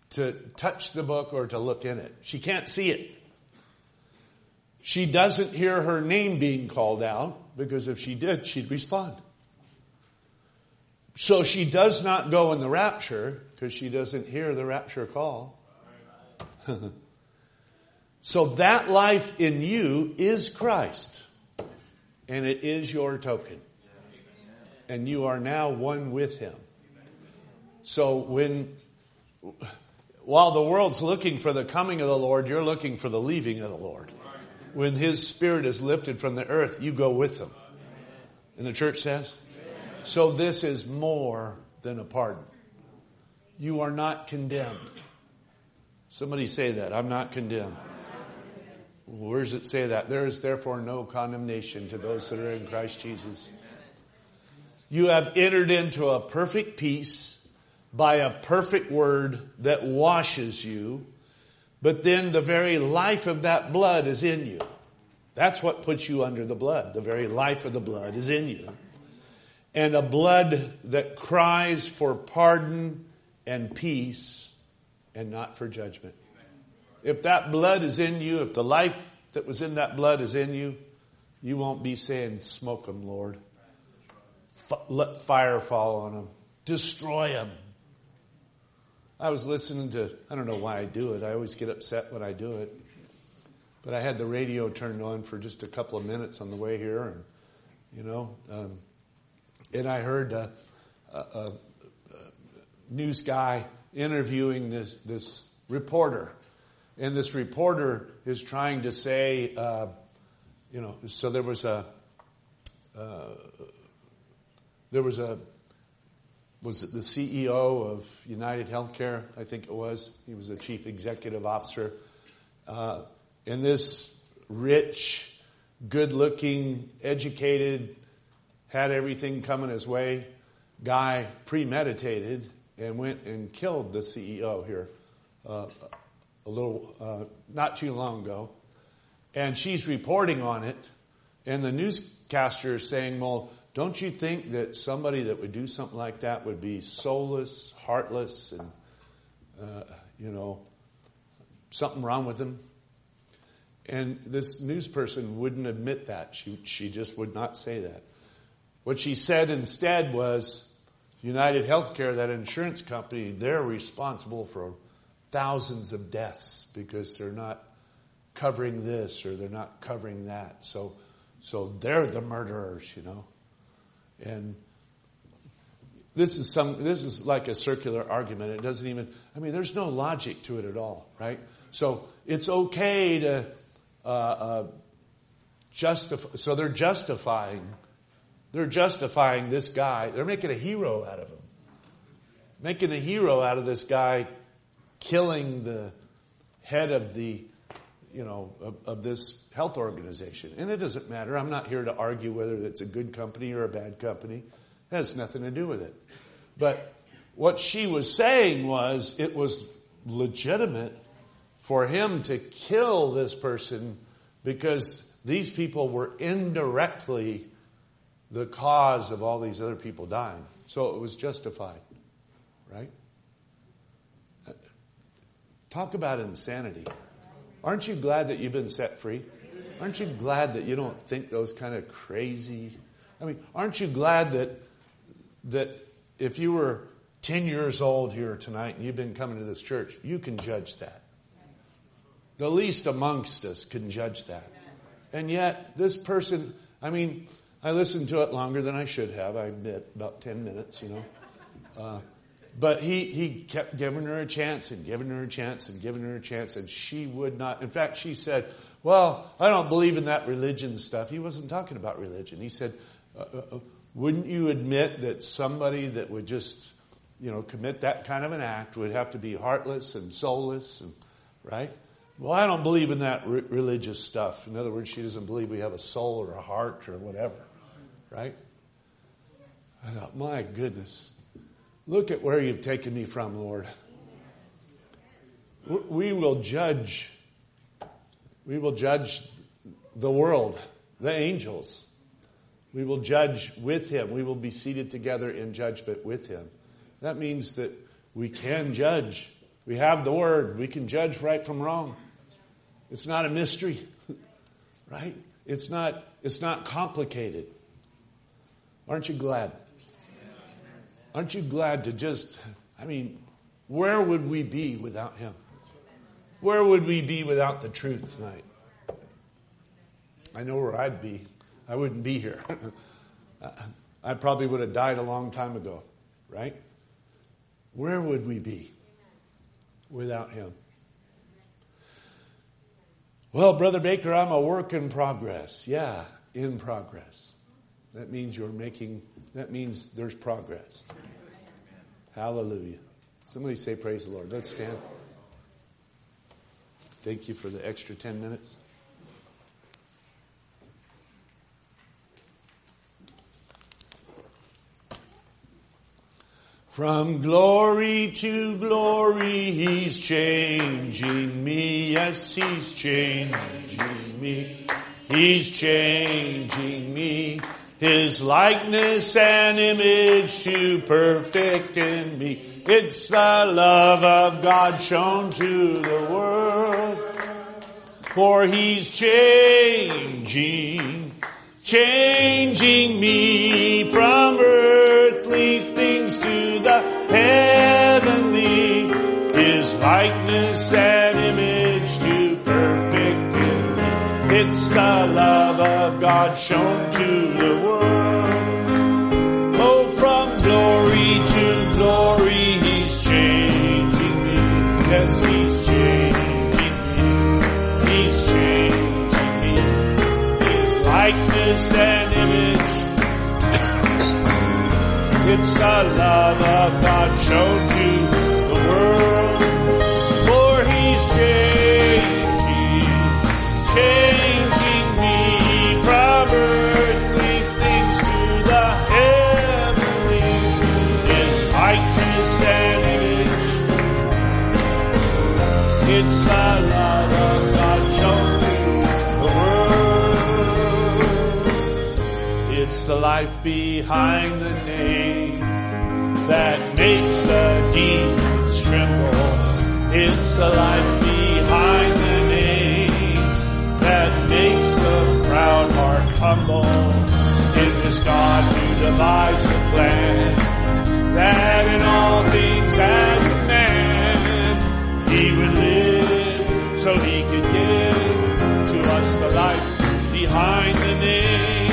to touch the book or to look in it. She can't see it. She doesn't hear her name being called out, because if she did, she'd respond. So she does not go in the rapture because she doesn't hear the rapture call. So that life in you is Christ. And it is your token. And you are now one with Him. So when, while the world's looking for the coming of the Lord, you're looking for the leaving of the Lord. When His Spirit is lifted from the earth, you go with Him. And the church says? So this is more than a pardon. You are not condemned. Somebody say that. I'm not condemned. Where does it say that? There is therefore no condemnation to those that are in Christ Jesus. You have entered into a perfect peace by a perfect word that washes you. But then the very life of that blood is in you. That's what puts you under the blood. The very life of the blood is in you. And a blood that cries for pardon and peace and not for judgment. If that blood is in you, if the life that was in that blood is in you, you won't be saying, smoke them, Lord. F- let fire fall on them. Destroy them. I was listening to, I don't know why I do it. I always get upset when I do it. But I had the radio turned on for just a couple of minutes on the way here. And, you know, um, and I heard a, a, a news guy interviewing this, this reporter. And this reporter is trying to say, uh, you know, so there was a, uh, there was a, was it the C E O of United Healthcare, I think it was. He was the chief executive officer. Uh, and this rich, good-looking, educated, had everything coming his way guy premeditated and went and killed the C E O here uh, a little, uh, not too long ago. And she's reporting on it. And the newscaster is saying, well, don't you think that somebody that would do something like that would be soulless, heartless, and, uh, you know, something wrong with them? And this news person wouldn't admit that. She, she just would not say that. What she said instead was, United Healthcare, that insurance company, they're responsible for thousands of deaths because they're not covering this or they're not covering that. So, so they're the murderers, you know. And this is some. This is like a circular argument. It doesn't even. I mean, there's no logic to it at all, right? So it's okay to uh, uh, justify. So they're justifying. They're justifying this guy. They're making a hero out of him. Making a hero out of this guy, killing the head of the, you know, of, of this health organization. And it doesn't matter. I'm not here to argue whether it's a good company or a bad company. It has nothing to do with it. But what she was saying was it was legitimate for him to kill this person because these people were indirectly the cause of all these other people dying. So it was justified. Right? Talk about insanity. Aren't you glad that you've been set free? Aren't you glad that you don't think those kind of crazy... I mean, aren't you glad that that if you were ten years old here tonight and you've been coming to this church, you can judge that. The least amongst us can judge that. And yet, this person... I mean, I listened to it longer than I should have. I admit, about ten minutes, you know. Uh, but he, he kept giving her a chance and giving her a chance and giving her a chance, and she would not. In fact, she said, well, I don't believe in that religion stuff. He wasn't talking about religion. He said, uh, uh, wouldn't you admit that somebody that would just, you know, commit that kind of an act would have to be heartless and soulless, and right? Well, I don't believe in that re- religious stuff. In other words, she doesn't believe we have a soul or a heart or whatever, right? I thought, my goodness, look at where you've taken me from, Lord. We will judge. We will judge the world, the angels. We will judge with Him. We will be seated together in judgment with Him. That means that we can judge We have the Word. We can judge right from wrong. It's not a mystery, right? It's not, it's not complicated. Aren't you glad? Aren't you glad to just, I mean, where would we be without Him? Where would we be without the truth tonight? I know where I'd be. I wouldn't be here. I probably would have died a long time ago, right? Where would we be without Him? Well, Brother Baker, I'm a work in progress. Yeah, in progress. That means you're making, that means there's progress. Hallelujah. Somebody say praise the Lord. Let's stand. Thank you for the extra ten minutes. From glory to glory, He's changing me. Yes, He's changing me. He's changing me. His likeness and image to perfect in me. It's the love of God shown to the world. For He's changing, changing me from earthly things to the heavenly. His likeness and image to perfect in me. It's the love of God shown to the world. Oh, from glory to glory, He's changing me. Yes, He's changing me. He's changing me. His likeness and image. It's the love of God shown to the world. For He's changing, changing me from earthly things to the heavenly. His likeness and image. It's the love of God shown to the world. It's the life behind the name that makes the demons tremble. It's the life behind the name that makes the proud heart humble. It was God who devised the plan that in all things as a man He would live so He could give to us the life behind the name.